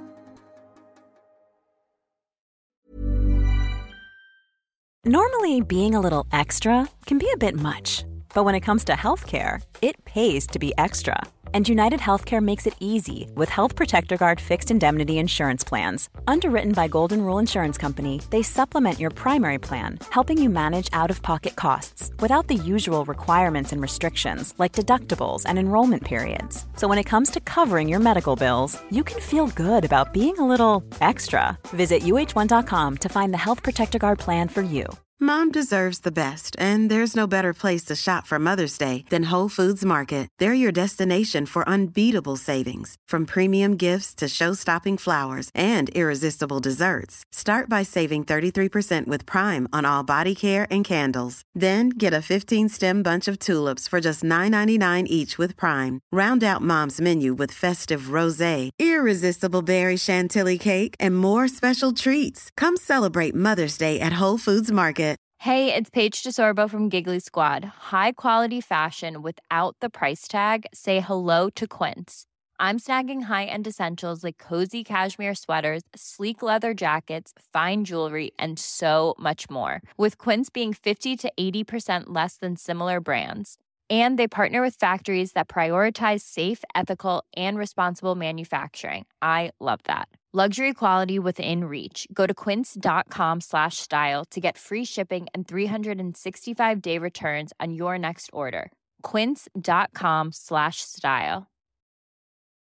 Normally, being a little extra can be a bit much, but when it comes to healthcare, it pays to be extra. And United Healthcare makes it easy with Health Protector Guard fixed indemnity insurance plans. Underwritten by Golden Rule Insurance Company, they supplement your primary plan, helping you manage out-of-pocket costs without the usual requirements and restrictions like deductibles and enrollment periods. So when it comes to covering your medical bills, you can feel good about being a little extra. Visit uh1.com to find the Health Protector Guard plan for you. Mom deserves the best, and there's no better place to shop for Mother's Day than Whole Foods Market. They're your destination for unbeatable savings, from premium gifts to show-stopping flowers and irresistible desserts. Start by saving 33% with Prime on all body care and candles. Then get a 15-stem bunch of tulips for just $9.99 each with Prime. Round out Mom's menu with festive rosé, irresistible berry chantilly cake, and more special treats. Come celebrate Mother's Day at Whole Foods Market. Hey, it's Paige DeSorbo from Giggly Squad. High quality fashion without the price tag. Say hello to Quince. I'm snagging high-end essentials like cozy cashmere sweaters, sleek leather jackets, fine jewelry, and so much more. With Quince being 50 to 80% less than similar brands. And they partner with factories that prioritize safe, ethical, and responsible manufacturing. I love that. Luxury quality within reach. Go to quince.com/style to get free shipping and 365-day returns on your next order. Quince.com/style.